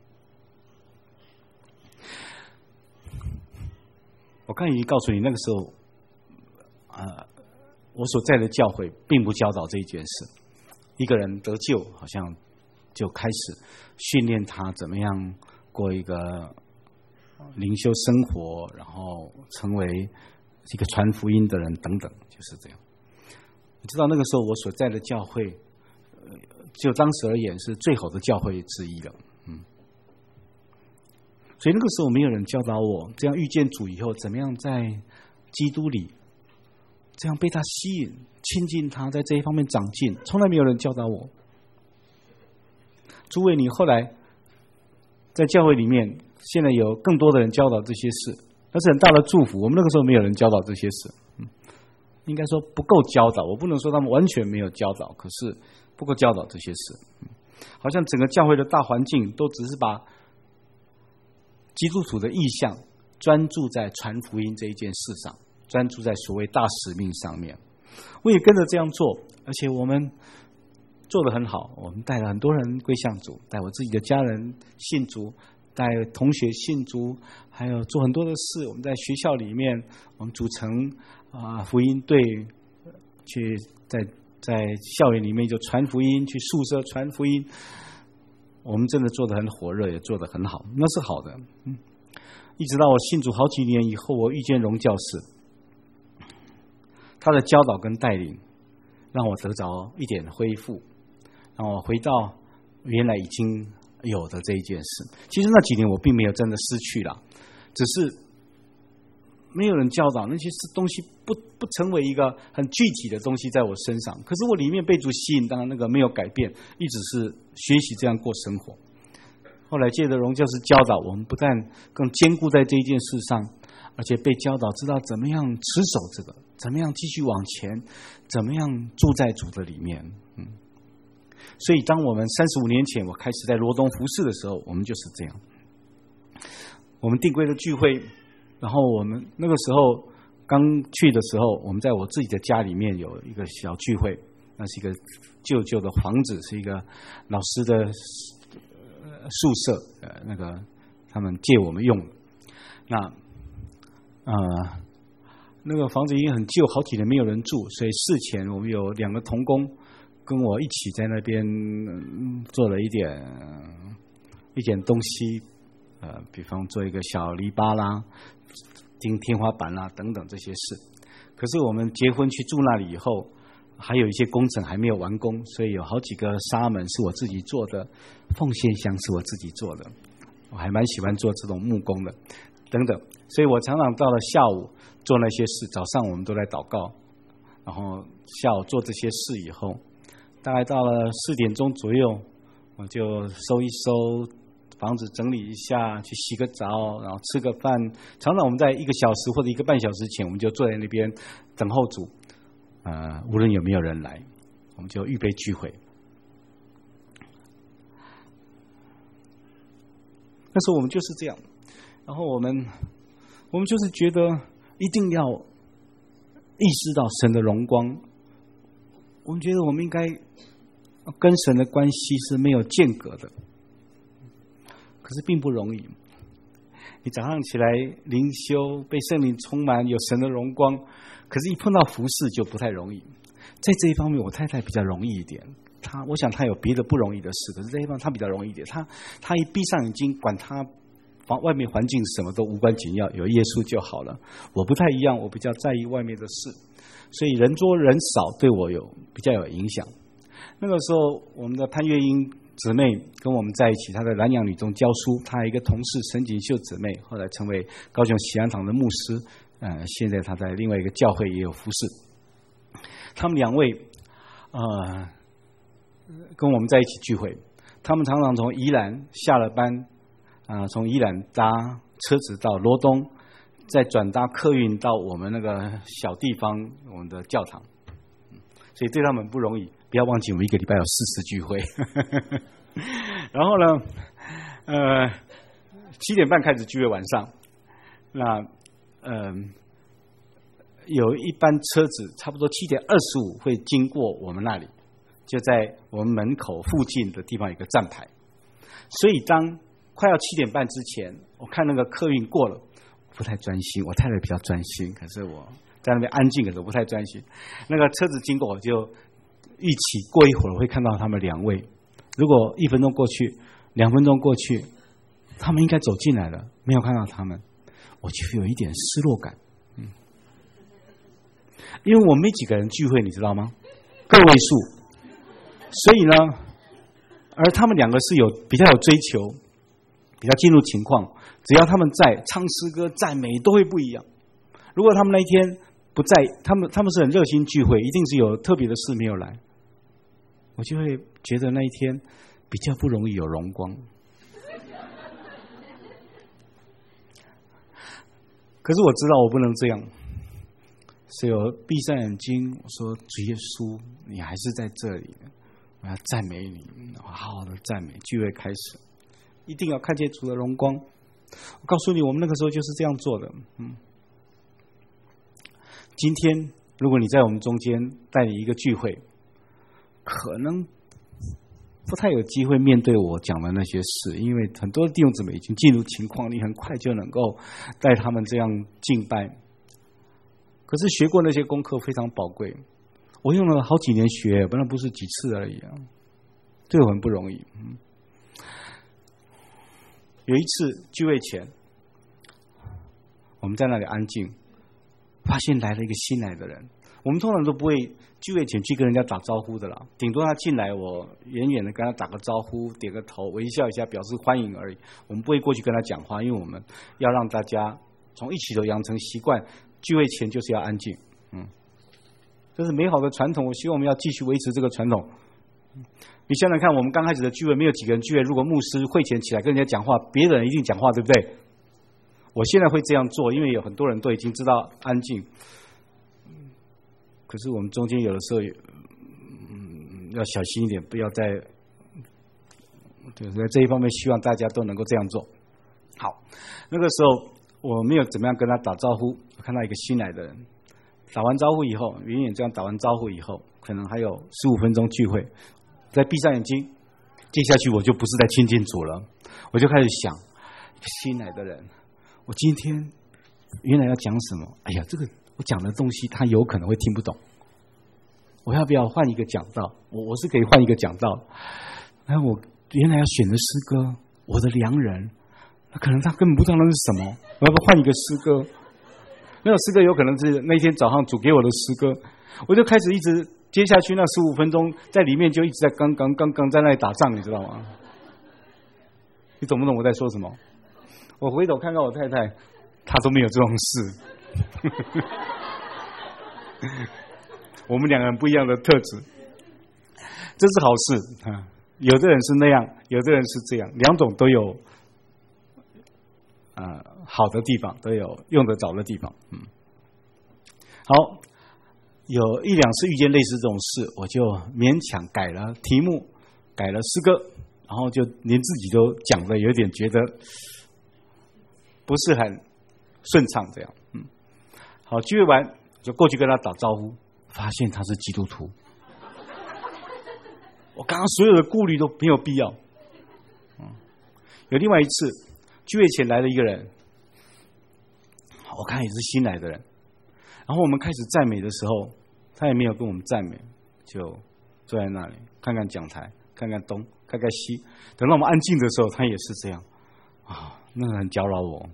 我刚才已经告诉你，那个时候，呃，我所在的教会并不教导这一件事。一个人得救，好像就开始训练他怎么样过一个灵修生活，然后成为一个传福音的人等等，就是这样。你知道那个时候我所在的教会。就当时而言是最好的教会之一了，嗯，所以那个时候没有人教导我，这样遇见主以后，怎么样在基督里，这样被他吸引、亲近他，在这一方面长进，从来没有人教导我。诸位，你后来在教会里面，现在有更多的人教导这些事，那是很大的祝福。我们那个时候没有人教导这些事，嗯，应该说不够教导，我不能说他们完全没有教导，可是。不够教导这些事，好像整个教会的大环境都只是把基督徒的意向专注在传福音这一件事上，专注在所谓大使命上面。我也跟着这样做，而且我们做得很好。我们带了很多人归向主，带我自己的家人信主，带同学信主，还有做很多的事。我们在学校里面，我们组成啊、呃、福音队，去在。在校园里面就传福音，去宿舍传福音，我们真的做得很火热，也做得很好，那是好的。嗯，一直到我信主好几年以后，我遇见荣教士，他的教导跟带领，让我得着一点恢复，让我回到原来已经有的这一件事。其实那几年我并没有真的失去了，只是。没有人教导那些东西不不成为一个很具体的东西在我身上，可是我里面被主吸引，当然那个没有改变，一直是学习这样过生活。后来借着荣教师教导我们，不但更坚固在这一件事上，而且被教导知道怎么样持守这个，怎么样继续往前，怎么样住在主的里面。嗯，所以当我们三十五年前我开始在罗东服事的时候，我们就是这样。我们定规的聚会。然后我们那个时候刚去的时候，我们在我自己的家里面有一个小聚会，那是一个旧旧的房子，是一个老师的宿舍，呃，那个他们借我们用的。那呃，那个房子已经很旧，好几年没有人住，所以事前我们有两个同工跟我一起在那边、嗯、做了一点一点东西，呃，比方做一个小篱笆啦。钉天花板啦、啊、等等这些事，可是我们结婚去住那里以后，还有一些工程还没有完工，所以有好几个纱门是我自己做的，奉献箱是我自己做的，我还蛮喜欢做这种木工的，等等。所以我常常到了下午做那些事，早上我们都来祷告，然后下午做这些事以后，大概到了四点钟左右，我就收一收。房子整理一下，去洗个澡，然后吃个饭。常常我们在一个小时或者一个半小时前，我们就坐在那边等候主。呃，无论有没有人来，我们就预备聚会。那时候我们就是这样，然后我们我们就是觉得一定要意识到神的荣光。我们觉得我们应该跟神的关系是没有间隔的。可是并不容易， 你早上起来灵修，被圣灵充满，有神的荣光，可是一碰到服事就不太容易。在这一方面，我太太比较容易一点。她，我想她有别的不容易的事，可是这一方她比较容易一点。她，她一闭上眼睛，管她外面环境什么都无关紧要，有耶稣就好了。我不太一样，我比较在意外面的事，所以人多人少对我有比较有影响。那个时候，我们的潘月英姊妹跟我们在一起，她在南洋女中教书，她还有一个同事沈锦秀姊妹，后来成为高雄喜安堂的牧师，呃，现在她在另外一个教会也有服侍。他们两位，呃，跟我们在一起聚会，他们常常从宜兰下了班，啊、呃，从宜兰搭车子到罗东，再转搭客运到我们那个小地方，我们的教堂，所以对他们不容易。不要忘记，我们一个礼拜有四次聚会。然后呢，呃，七点半开始聚会，晚上，那，嗯、呃，有一班车子差不多七点二十五会经过我们那里，就在我们门口附近的地方有个站牌。所以当快要七点半之前，我看那个客运过了，不太专心。我太太比较专心，可是我在那边安静，可是我不太专心。那个车子经过，我就预期过一会儿会看到他们两位。如果一分钟过去，两分钟过去，他们应该走进来了，没有看到他们，我就有一点失落感。嗯，因为我们没几个人聚会，你知道吗？个位数，所以呢，而他们两个是有比较有追求，比较进入情况，只要他们在唱诗歌赞美都会不一样。如果他们那一天不在，他们他们是很热心聚会，一定是有特别的事没有来，我就会觉得那一天比较不容易有荣光。可是我知道我不能这样，所以我闭上眼睛，我说主耶稣，你还是在这里，我要赞美你，好好的赞美。聚会开始，一定要看见主的荣光。我告诉你，我们那个时候就是这样做的。嗯，今天如果你在我们中间带领一个聚会，可能不太有机会面对我讲的那些事，因为很多弟兄姊妹已经进入情况，你很快就能够带他们这样敬拜。可是学过那些功课非常宝贵，我用了好几年学，本来不是几次而已啊，对我很不容易。嗯，有一次聚会前，我们在那里安静，发现来了一个新来的人。我们通常都不会聚会前去跟人家打招呼的啦，顶多他进来，我远远的跟他打个招呼，点个头，微笑一下，表示欢迎而已。我们不会过去跟他讲话，因为我们要让大家从一起都养成习惯，聚会前就是要安静。嗯，这是美好的传统，我希望我们要继续维持这个传统。你想想看，我们刚开始的聚会没有几个人聚会，如果牧师会前起来跟人家讲话，别人一定讲话，对不对？我现在会这样做，因为有很多人都已经知道安静。可是我们中间有的时候，嗯，要小心一点，不要在，就是在这一方面，希望大家都能够这样做。好，那个时候我没有怎么样跟他打招呼，我看到一个新来的人，打完招呼以后，远远这样打完招呼以后，可能还有十五分钟聚会，再闭上眼睛，接下去我就不是在亲近主了，我就开始想，一个新来的人，我今天原来要讲什么？哎呀，这个。我讲的东西他有可能会听不懂，我要不要换一个讲道？我我是可以换一个讲道。哎，我原来要选的诗歌，我的良人，那可能他根本不知道那是什么，我要不要换一个诗歌？那个诗歌有可能是那天早上主给我的诗歌，我就开始一直接下去那十五分钟，在里面就一直在刚刚刚刚在那里打仗，你知道吗？你懂不懂我在说什么？我回头看看我太太，她都没有这种事。我们两个人不一样的特质，这是好事啊！有的人是那样，有的人是这样，两种都有，呃，好的地方，都有用得着的地方。嗯，好，有一两次遇见类似这种事，我就勉强改了题目，改了诗歌，然后就连自己都讲的有点觉得不是很顺畅，这样。嗯。好，聚会完就过去跟他打招呼，发现他是基督徒。我刚刚所有的顾虑都没有必要。嗯，有另外一次聚会前来了一个人， 我看也是新来的人。然后我们开始赞美的时候，他也没有跟我们赞美，就坐在那里看看讲台，看看东，看看西。等到我们安静的时候，他也是这样啊，那个很搅扰我。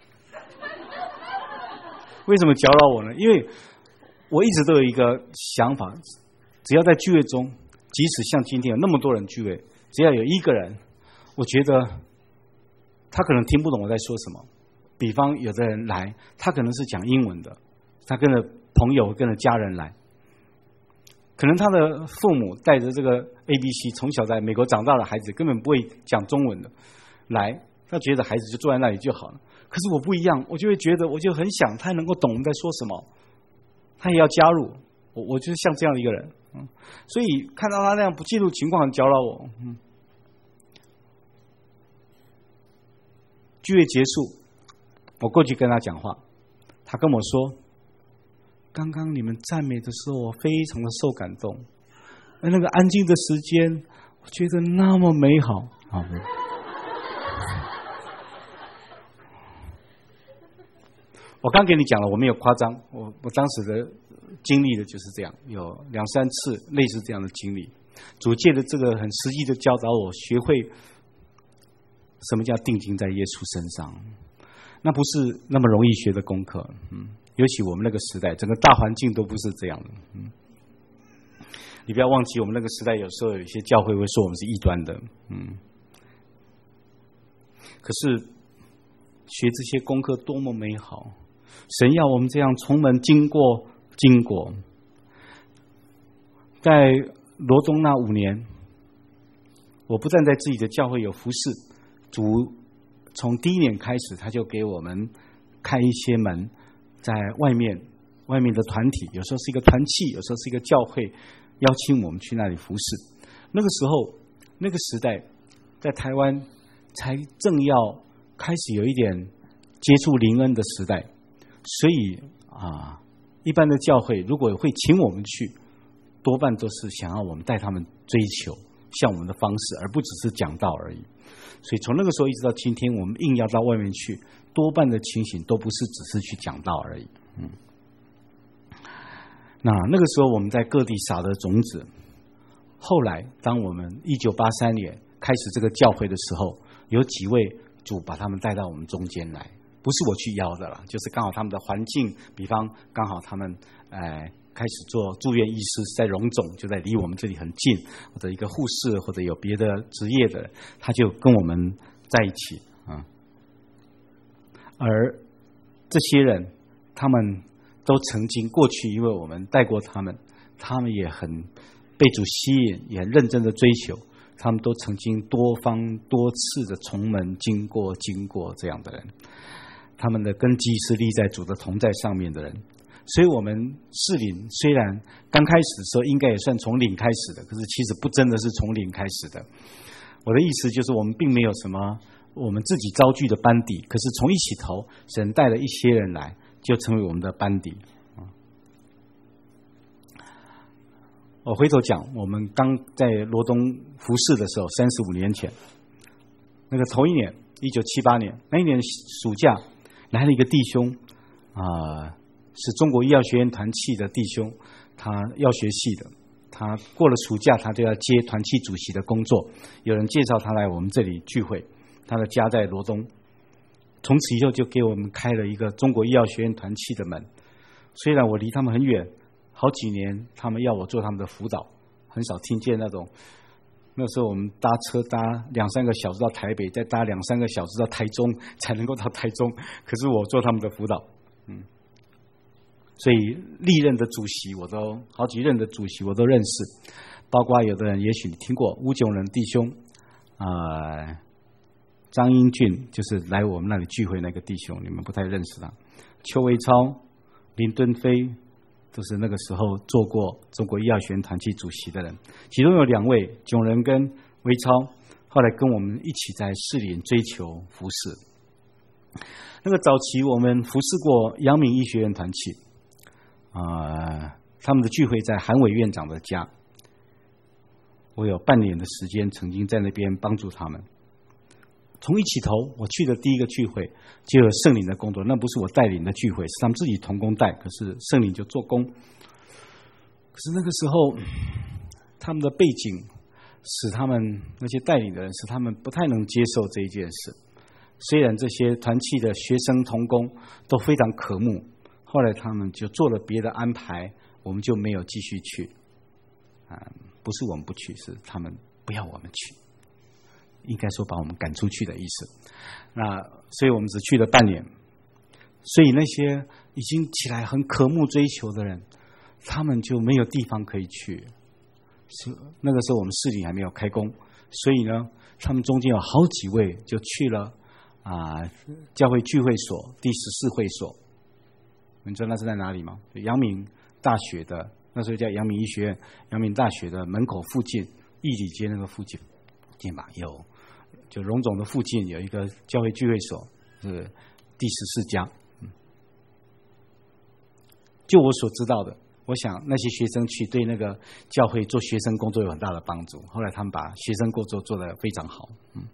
为什么搅扰我呢？因为我一直都有一个想法，只要在聚会中，即使像今天有那么多人聚会，只要有一个人，我觉得他可能听不懂我在说什么。比方有的人来，他可能是讲英文的，他跟着朋友跟着家人来，可能他的父母带着这个 A B C 从小在美国长大的孩子根本不会讲中文的来，他觉得孩子就坐在那里就好了。可是我不一样，我就会觉得我就很想他能够懂我们在说什么，他也要加入。我我就是像这样的一个人，嗯，所以看到他那样不记录情况，很搅扰我。嗯，聚会结束，我过去跟他讲话，他跟我说：“刚刚你们赞美的时候，我非常的受感动，而那个安静的时间，我觉得那么美好。”啊，我刚给你讲了，我没有夸张，我我当时的经历的就是这样，有两三次类似这样的经历。主借的这个很实际的教导我，学会什么叫定睛在耶稣身上，那不是那么容易学的功课。嗯，尤其我们那个时代，整个大环境都不是这样的。嗯，你不要忘记，我们那个时代有时候有一些教会会说我们是异端的。嗯，可是学这些功课多么美好！神要我们这样从门经过经过。在罗东那五年，我不但在自己的教会有服侍，主从第一年开始，他就给我们开一些门，在外面外面的团体，有时候是一个团契，有时候是一个教会，邀请我们去那里服侍。那个时候，那个时代，在台湾才正要开始有一点接触灵恩的时代。所以啊，一般的教会如果会请我们去，多半都是想要我们带他们追求像我们的方式，而不只是讲道而已。所以从那个时候一直到今天，我们硬要到外面去，多半的情形都不是只是去讲道而已。嗯，那那个时候我们在各地撒了种子。后来，当我们一九八三年开始这个教会的时候，有几位主把他们带到我们中间来。不是我去邀的了，就是刚好他们的环境，比方刚好他们呃开始做住院医师，在荣总，就在离我们这里很近，或者一个护士，或者有别的职业的，他就跟我们在一起啊。而这些人，他们都曾经过去，因为我们带过他们，他们也很被主吸引，也很认真的追求，他们都曾经多方多次的从门经过经过这样的人。他们的根基是立在主的同在上面的人，所以我们士林虽然刚开始的时候应该也算从零开始的，可是其实不真的是从零开始的。我的意思就是我们并没有什么我们自己招聚的班底，可是从一起头，神带了一些人来，就成为我们的班底。我回头讲，我们刚在罗东服侍的时候，三十五年前，那个头一年，一九七八年，那一年暑假。来了一个弟兄啊、呃，是中国医药学院团契的弟兄，他药学系的，他过了暑假，他就要接团契主席的工作。有人介绍他来我们这里聚会，他的家在罗东，从此以后就给我们开了一个中国医药学院团契的门。虽然我离他们很远，好几年他们要我做他们的辅导，很少听见那种。那时候我们搭车搭两三个小时到台北，再搭两三个小时到台中才能够到台中。可是我做他们的辅导，嗯，所以历任的主席我都好几任的主席我都认识，包括有的人也许你听过吴炯仁弟兄，啊、呃，张英俊就是来我们那里聚会那个弟兄，你们不太认识他。邱维超、林敦飞。都是那个时候做过中国医药学院团契主席的人，其中有两位炯仁跟维超，后来跟我们一起在士林追求服侍。那个早期我们服侍过阳明医学院团契，啊、呃，他们的聚会在韩伟院长的家，我有半年的时间曾经在那边帮助他们。 从一起头我去的第一个聚会就有圣灵的工作，那不是我带领的聚会，是他们自己同工带，可是圣灵就做工。可是那个时候他们的背景使他们那些带领的人使他们不太能接受这一件事。虽然这些团契的学生同工都非常渴慕，后来他们就做了别的安排，我们就没有继续去。啊，不是我们不去，是他们不要我们去，应该说把我们赶出去的意思。那所以我们只去了半年。所以那些已经起来很渴慕追求的人，他们就没有地方可以去。是那个时候我们市里还没有开工，所以呢，他们中间有好几位就去了啊教会聚会所第十四会所。你知道那是在哪里吗？阳明大学的，那时候叫阳明医学院，阳明大学的门口附近，义理街那个附近，附近吧，有就荣总的附近有一个教会聚会所，是第十四家。嗯，就我所知道的，我想那些学生去对那个教会做学生工作有很大的帮助。后来他们把学生工作做得非常好。嗯，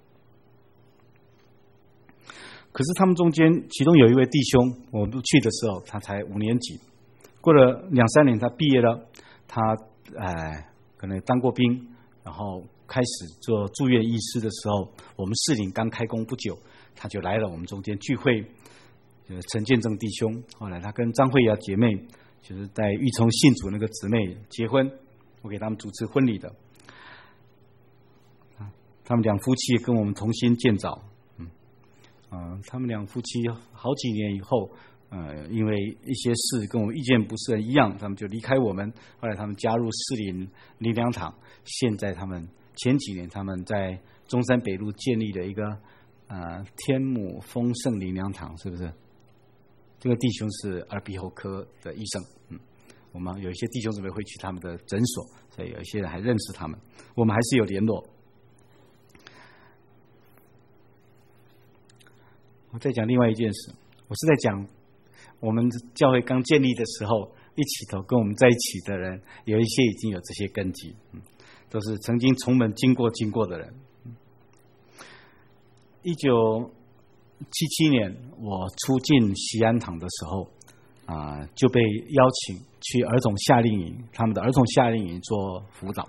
可是他们中间，其中有一位弟兄，我们去的时候，他才五年级，过了两三年，他毕业了，他呃可能当过兵，然后开始做住院医师的时候，我们士林刚开工不久，他就来了我们中间聚会。就是陈建正弟兄，后来他跟张慧雅姐妹，就是在玉崇信主那个姊妹结婚，我给他们主持婚礼的。他们两夫妻跟我们同心建造。呃，他们两夫妻好几年以后，呃，因为一些事跟我们意见不是很一样，他们就离开我们。后来他们加入士林灵粮堂，现在他们前几年他们在中山北路建立了一个呃天母丰盛灵粮堂，是不是？这个弟兄是耳鼻喉科的医生，嗯，我们有一些弟兄姊妹会去他们的诊所，所以有一些人还认识他们，我们还是有联络。我再讲另外一件事，我是在讲我们教会刚建立的时候，一起头跟我们在一起的人，有一些已经有这些根基，嗯，都是曾经从门经过经过的人。一九七七年，我初进西安堂的时候，啊、呃，就被邀请去儿童夏令营，他们的儿童夏令营做辅导。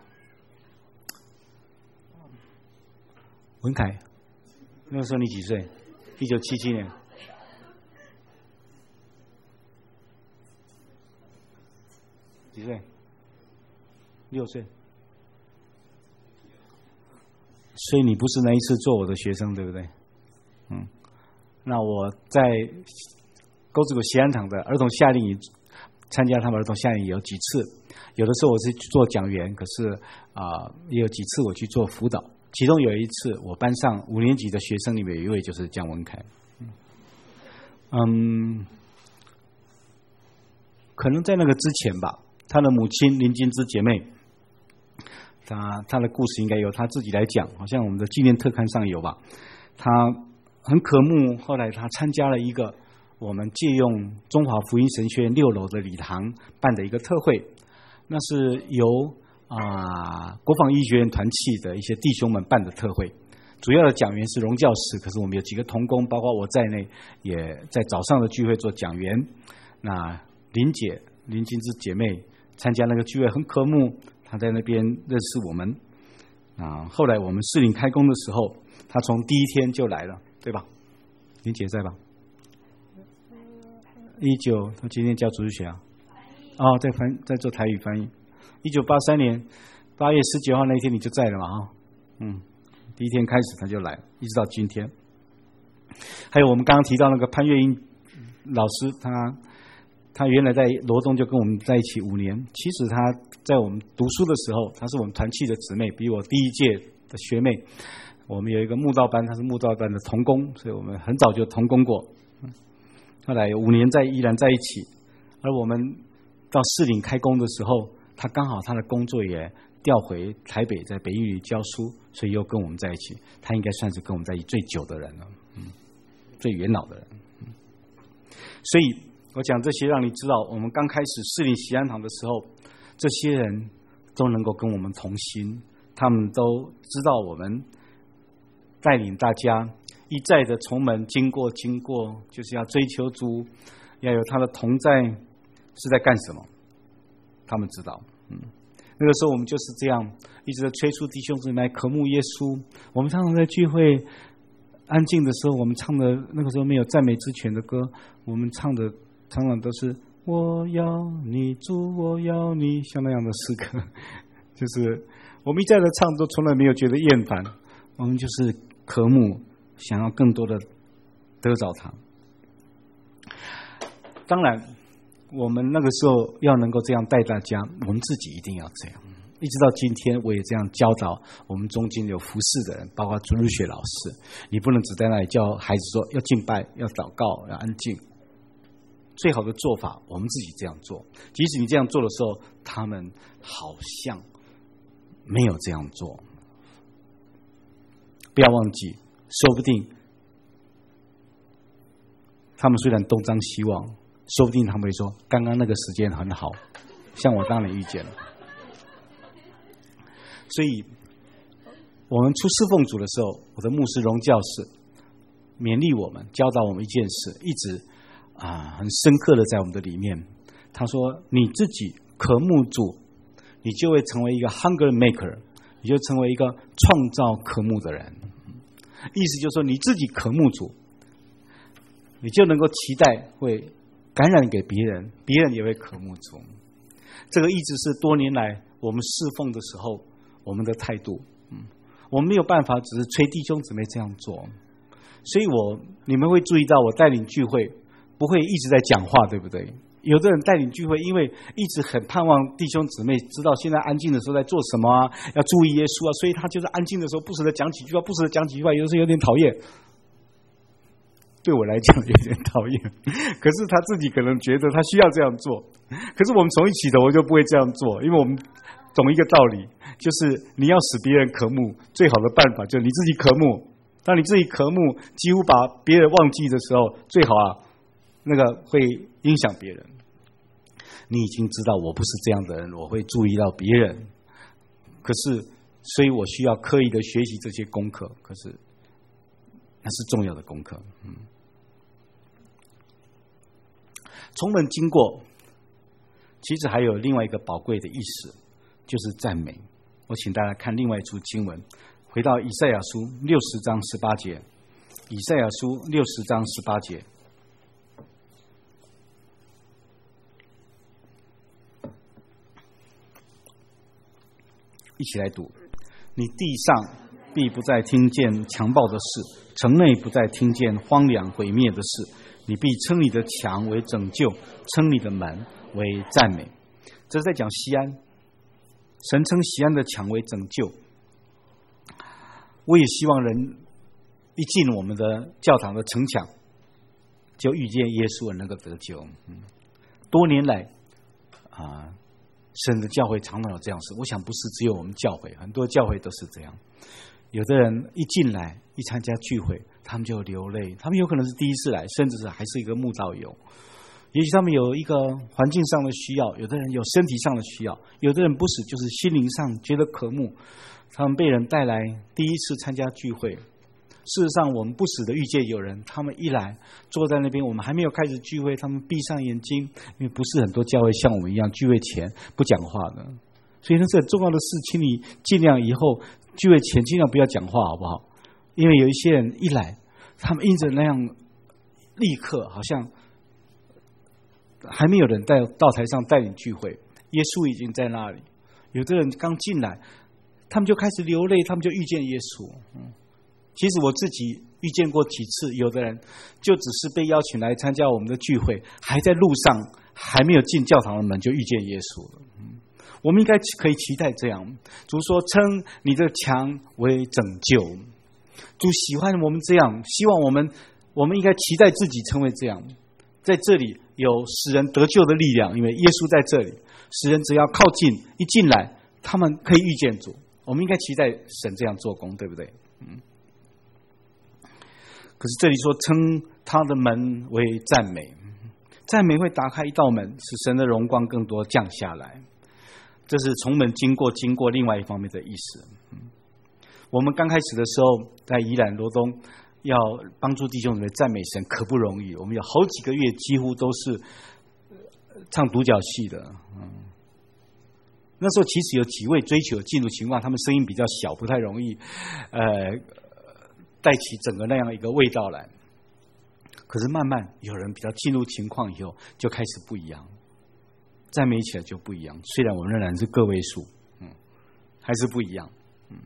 文凯，那个时候你几岁？一九七七年，几岁？六岁。所以你不是那一次做我的学生，对不对？嗯，那我在沟子口西安堂的儿童夏令营参加他们儿童夏令营有几次，有的时候我是去做讲员，可是啊、呃，也有几次我去做辅导。其中有一次，我班上五年级的学生里面有一位就是江文凯，嗯，可能在那个之前吧，他的母亲林金枝姐妹，他他的故事应该由他自己来讲，好像我们的纪念特刊上有吧。他很渴慕，后来他参加了一个我们借用中华福音神学院六楼的礼堂办的一个特会，那是由啊，国防医学院团契的一些弟兄们办的特会，主要的讲员是荣教师，可是我们有几个同工，包括我在内，也在早上的聚会做讲员。那林姐、林金枝姐妹参加那个聚会很渴慕，她在那边认识我们。啊，后来我们士林开工的时候，她从第一天就来了，对吧？林姐在吧？一九，她今天教主日学啊？哦，在翻，在做台语翻译。一九八三年八月十九号那天你就在了嘛哈，嗯，第一天开始他就来，一直到今天。还有我们刚刚提到那个潘月英老师，他他原来在罗东就跟我们在一起五年，其实他在我们读书的时候，他是我们团契的姊妹，比我第一届的学妹。我们有一个慕道班，他是慕道班的同工，所以我们很早就同工过。后来有五年在依然在一起，而我们到士林开工的时候，他刚好他的工作也调回台北，在北一女教书，所以又跟我们在一起。他应该算是跟我们在一起最久的人了，嗯，最元老的人。嗯，所以我讲这些让你知道，我们刚开始士林喜安堂的时候，这些人都能够跟我们同心，他们都知道我们带领大家一再的从门经过经过，就是要追求主，要有他的同在，是在干什么？他们知道，嗯，那个时候我们就是这样，一直在催促弟兄姊妹渴慕耶稣。我们常常在聚会安静的时候，我们唱的那个时候没有赞美之泉的歌，我们唱的常常都是我要你主，我要你，像那样的诗歌，就是我们一再的唱，都从来没有觉得厌烦，我们就是渴慕，想要更多的得着他。当然我们那个时候要能够这样带大家，我们自己一定要这样。一直到今天我也这样教导我们中间有服侍的人，包括主日学老师，你不能只在那里叫孩子说要敬拜，要祷告，要安静。最好的做法我们自己这样做，即使你这样做的时候，他们好像没有这样做。不要忘记，说不定他们虽然东张西望，说不定他们会说刚刚那个时间很好，像我当年遇见了。所以我们出侍奉主的时候，我的牧师荣教士勉励我们，教导我们一件事，一直啊很深刻的在我们的里面。他说你自己渴慕主，你就会成为一个 hunger maker， 你就成为一个创造渴慕的人。意思就是说你自己渴慕主，你就能够期待会感染给别人，别人也会渴慕主。这个一直是多年来我们侍奉的时候我们的态度。嗯，我们没有办法只是催弟兄姊妹这样做。所以我你们会注意到我带领聚会不会一直在讲话，对不对？有的人带领聚会，因为一直很盼望弟兄姊妹知道现在安静的时候在做什么啊，要注意耶稣啊，所以他就是安静的时候不时的讲几句话，不时的讲几句话，有的时候有点讨厌，对我来讲有点讨厌，可是他自己可能觉得他需要这样做。可是我们从一起的我就不会这样做，因为我们懂一个道理，就是你要使别人渴慕，最好的办法就是你自己渴慕。当你自己渴慕，几乎把别人忘记的时候，最好啊，那个会影响别人。你已经知道我不是这样的人，我会注意到别人，可是所以我需要刻意的学习这些功课，可是那是重要的功课。嗯，从门经过，其实还有另外一个宝贵的意思，就是赞美。我请大家看另外一处经文，回到以赛亚书六十章十八节，以赛亚书六十章十八节。一起来读，你地上必不再听见强暴的事，城内不再听见荒凉毁灭的事，你必称你的墙为拯救，称你的门为赞美。这是在讲西安，神称西安的墙为拯救。我也希望人一进我们的教堂的城墙，就遇见耶稣的那个得救。嗯，多年来啊，神的教会常常有这样事，我想不是只有我们教会，很多教会都是这样。有的人一进来一参加聚会，他们就流泪，他们有可能是第一次来，甚至是还是一个慕道友，也许他们有一个环境上的需要，有的人有身体上的需要，有的人不是，就是心灵上觉得渴慕，他们被人带来第一次参加聚会。事实上我们不时的遇见有人，他们一来坐在那边，我们还没有开始聚会，他们闭上眼睛，因为不是很多教会像我们一样聚会前不讲话的，所以那是很重要的事，请你尽量以后聚会前尽量不要讲话，好不好？因为有一些人一来，他们因着那样立刻好像还没有人带到台上带领聚会，耶稣已经在那里。有的人刚进来，他们就开始流泪，他们就遇见耶稣。嗯，其实我自己遇见过几次，有的人就只是被邀请来参加我们的聚会，还在路上还没有进教堂的门就遇见耶稣了。嗯，我们应该可以期待这样。主说称你的墙为拯救，主喜欢我们这样，希望我们我们应该期待自己成为这样。在这里有使人得救的力量，因为耶稣在这里，使人只要靠近一进来，他们可以遇见主。我们应该期待神这样做工，对不对？嗯。可是这里说称他的门为赞美，赞美会打开一道门，使神的荣光更多降下来。这是从门经过经过另外一方面的意思。 我们刚开始的时候在宜兰罗东要帮助弟兄姊妹赞美神可不容易，我们有好几个月几乎都是唱独角戏的。嗯，那时候其实有几位追求进入情况，他们声音比较小，不太容易呃带起整个那样一个味道来。可是慢慢有人比较进入情况以后，就开始不一样，赞美起来就不一样。虽然我们仍然是个位数，嗯，还是不一样。嗯，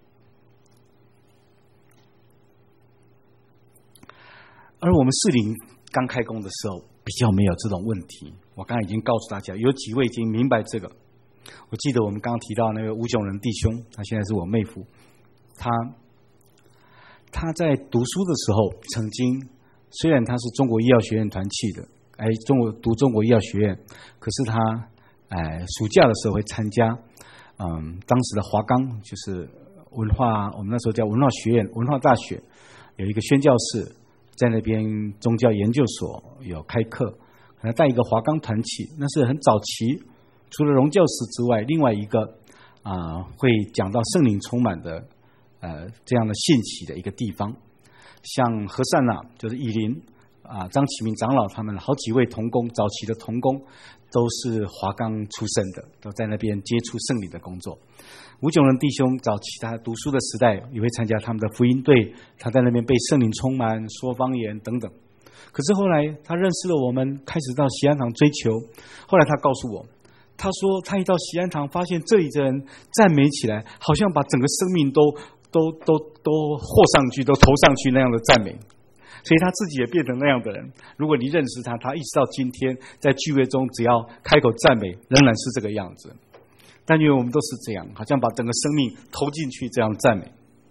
而我们士林刚开工的时候，比较没有这种问题。我刚才已经告诉大家，有几位已经明白这个。我记得我们刚刚提到那个吴炯仁弟兄，他现在是我妹夫，他他在读书的时候，曾经虽然他是中国医药学院团契的，哎，中国读中国医药学院，可是他哎暑假的时候会参加，嗯，当时的华冈就是文化，我们那时候叫文化学院、文化大学，有一个宣教士在那边宗教研究所有开课，可能带一个华冈团契，那是很早期。除了荣教师之外，另外一个啊、呃、会讲到圣灵充满的呃这样的信息的一个地方，像和善呐，就是以林啊、张启明长老他们好几位同工，早期的同工都是华冈出身的，都在那边接触圣灵的工作。吴炯仁弟兄早期他读书的时代也会参加他们的福音队，他在那边被圣灵充满，说方言等等。可是后来他认识了我们，开始到喜安堂追求，后来他告诉我。他说他一到喜安堂发现这里的人赞美起来好像把整个生命都都都都和上去，都投上去那样的赞美，所以他自己也变成那样的人。如果你认识他，他一直到今天在聚会中只要开口赞美仍然是这个样子。但因为我们都是这样，好像把整个生命投进去这样赞美。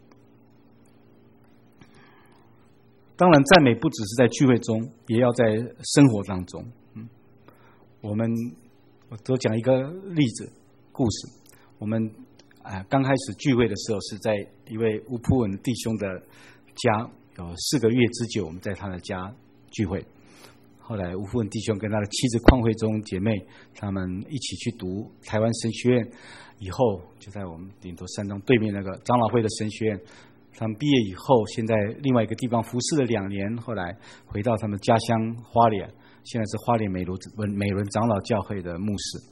当然赞美不只是在聚会中，也要在生活当中。嗯，我们我多讲一个例子故事。我们啊、呃、刚开始聚会的时候，是在一位吴普文弟兄的家，有四个月之久，我们在他的家聚会。后来吴普文弟兄跟他的妻子邝慧中姐妹，他们一起去读台湾神学院，以后就在我们顶头山庄对面那个长老会的神学院。他们毕业以后，现在另外一个地方服侍了两年，后来回到他们家乡花莲。现在是花莲美伦美伦长老教会的牧师。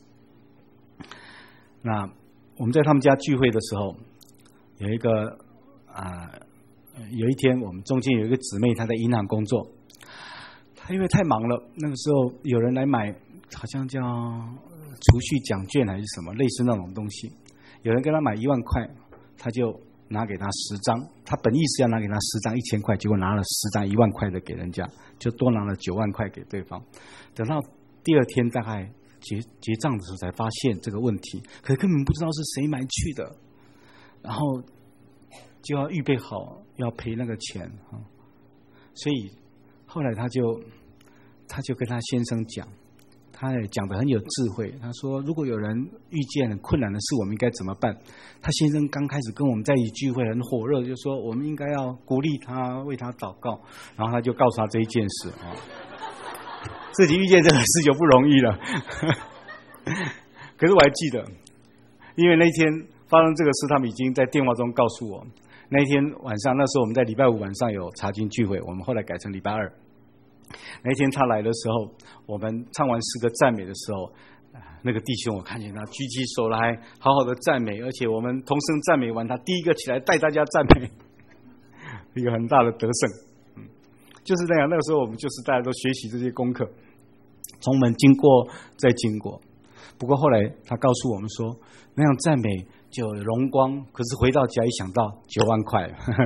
那我们在他们家聚会的时候，有一个啊、呃，有一天我们中间有一个姊妹，她在银行工作，她因为太忙了，那个时候有人来买，好像叫储蓄奖券还是什么类似那种东西，有人跟她买一万块，她就拿给他十张，他本意是要拿给他十张一千块，结果拿了十张一万块的给人家，就多拿了九万块给对方。等到第二天大概结结账的时候才发现这个问题，可是根本不知道是谁买去的，然后就要预备好要赔那个钱啊。所以后来他就他就跟他先生讲。他也讲得很有智慧，他说如果有人遇见很困难的事，我们应该怎么办？他先生刚开始跟我们在一起聚会很火热，就说我们应该要鼓励他，为他祷告，然后他就告诉他这一件事啊，自己遇见这个事就不容易了。可是我还记得，因为那天发生这个事，他们已经在电话中告诉我。那一天晚上，那时候我们在礼拜五晚上有查经聚会，我们后来改成礼拜二。那天他来的时候，我们唱完诗歌赞美的时候，那个弟兄我看见他举起手来好好的赞美，而且我们同声赞美完，他第一个起来带大家赞美，一个很大的得胜。嗯，就是那样。那个时候我们就是大家都学习这些功课，从我们经过再经过。不过后来他告诉我们说，那样赞美就有荣光，可是回到家一想到九万块。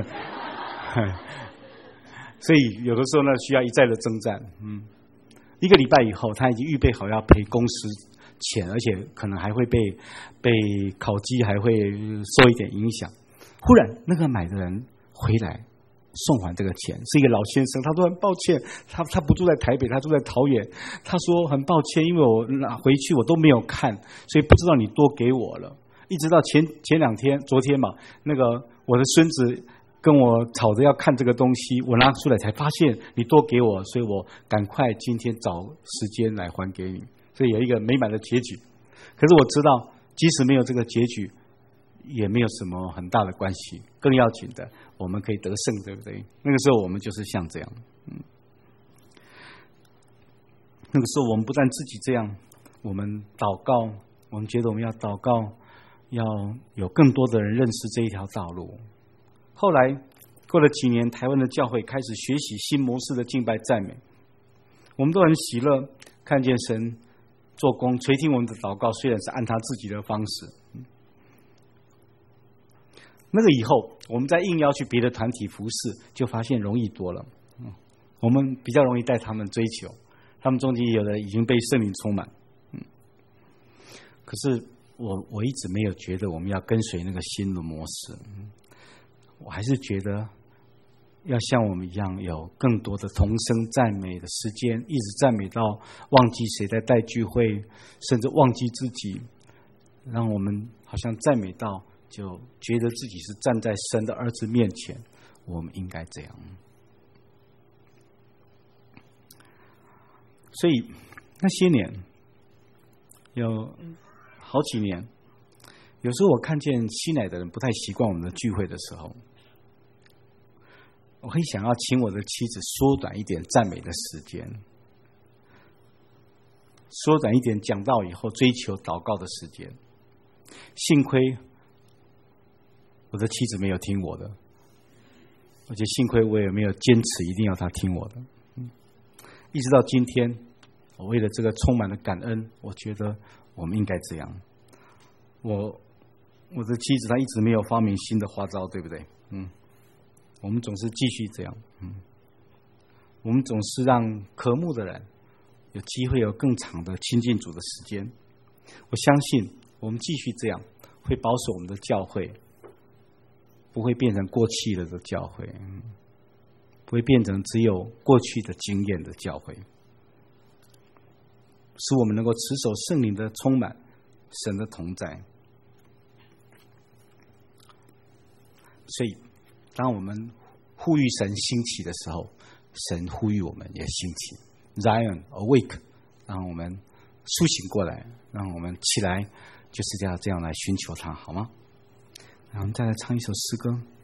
所以有的时候呢，需要一再的征战。嗯，一个礼拜以后，他已经预备好要赔公司钱，而且可能还会被被烤鸡还会受一点影响。忽然，那个买的人回来送还这个钱，是一个老先生。他说很抱歉，他他不住在台北，他住在桃园。他说很抱歉，因为我拿回去我都没有看，所以不知道你多给我了。一直到前前两天，昨天嘛，那个我的孙子跟我吵着要看这个东西，我拿出来才发现你多给我，所以我赶快今天找时间来还给你，所以有一个美满的结局。可是我知道，即使没有这个结局， 也没有什么很大的关系。更要紧的，我们可以得胜，对不对？那个时候我们就是像这样，嗯，那个时候我们不但自己这样，我们祷告，我们觉得我们要祷告，要有更多的人认识这一条道路。后来过了几年，台湾的教会开始学习新模式的敬拜赞美，我们都很喜乐，看见神做工，垂听我们的祷告，虽然是按他自己的方式。那个以后，我们再硬要去别的团体服侍，就发现容易多了。我们比较容易带他们追求，他们中间有的已经被圣灵充满。嗯，可是我我一直没有觉得我们要跟随那个新的模式。嗯，我还是觉得要像我们一样，有更多的同声赞美的时间，一直赞美到忘记谁在带聚会，甚至忘记自己，让我们好像赞美到就觉得自己是站在神的儿子面前。我们应该这样。所以那些年有好几年，有时候我看见西乃的人不太习惯我们的聚会的时候，我很想要请我的妻子缩短一点赞美的时间，缩短一点讲道以后追求祷告的时间。幸亏我的妻子没有听我的，而且幸亏我也没有坚持一定要她听我的。嗯，一直到今天，我为了这个充满了感恩，我觉得我们应该这样。我我的妻子她一直没有发明新的花招，对不对？嗯，我们总是继续这样。嗯，我们总是让渴慕的人有机会有更长的亲近主的时间。我相信我们继续这样，会保守我们的教会不会变成过气了的教会，不会变成只有过去的经验的教会，使我们能够持守圣灵的充满，神的同在。所以当我们呼吁神兴起的时候，神呼吁我们也兴起。 Zion awake， 让我们苏醒过来，让我们起来，就是要这样来寻求他，好吗？然后我们再来唱一首诗歌。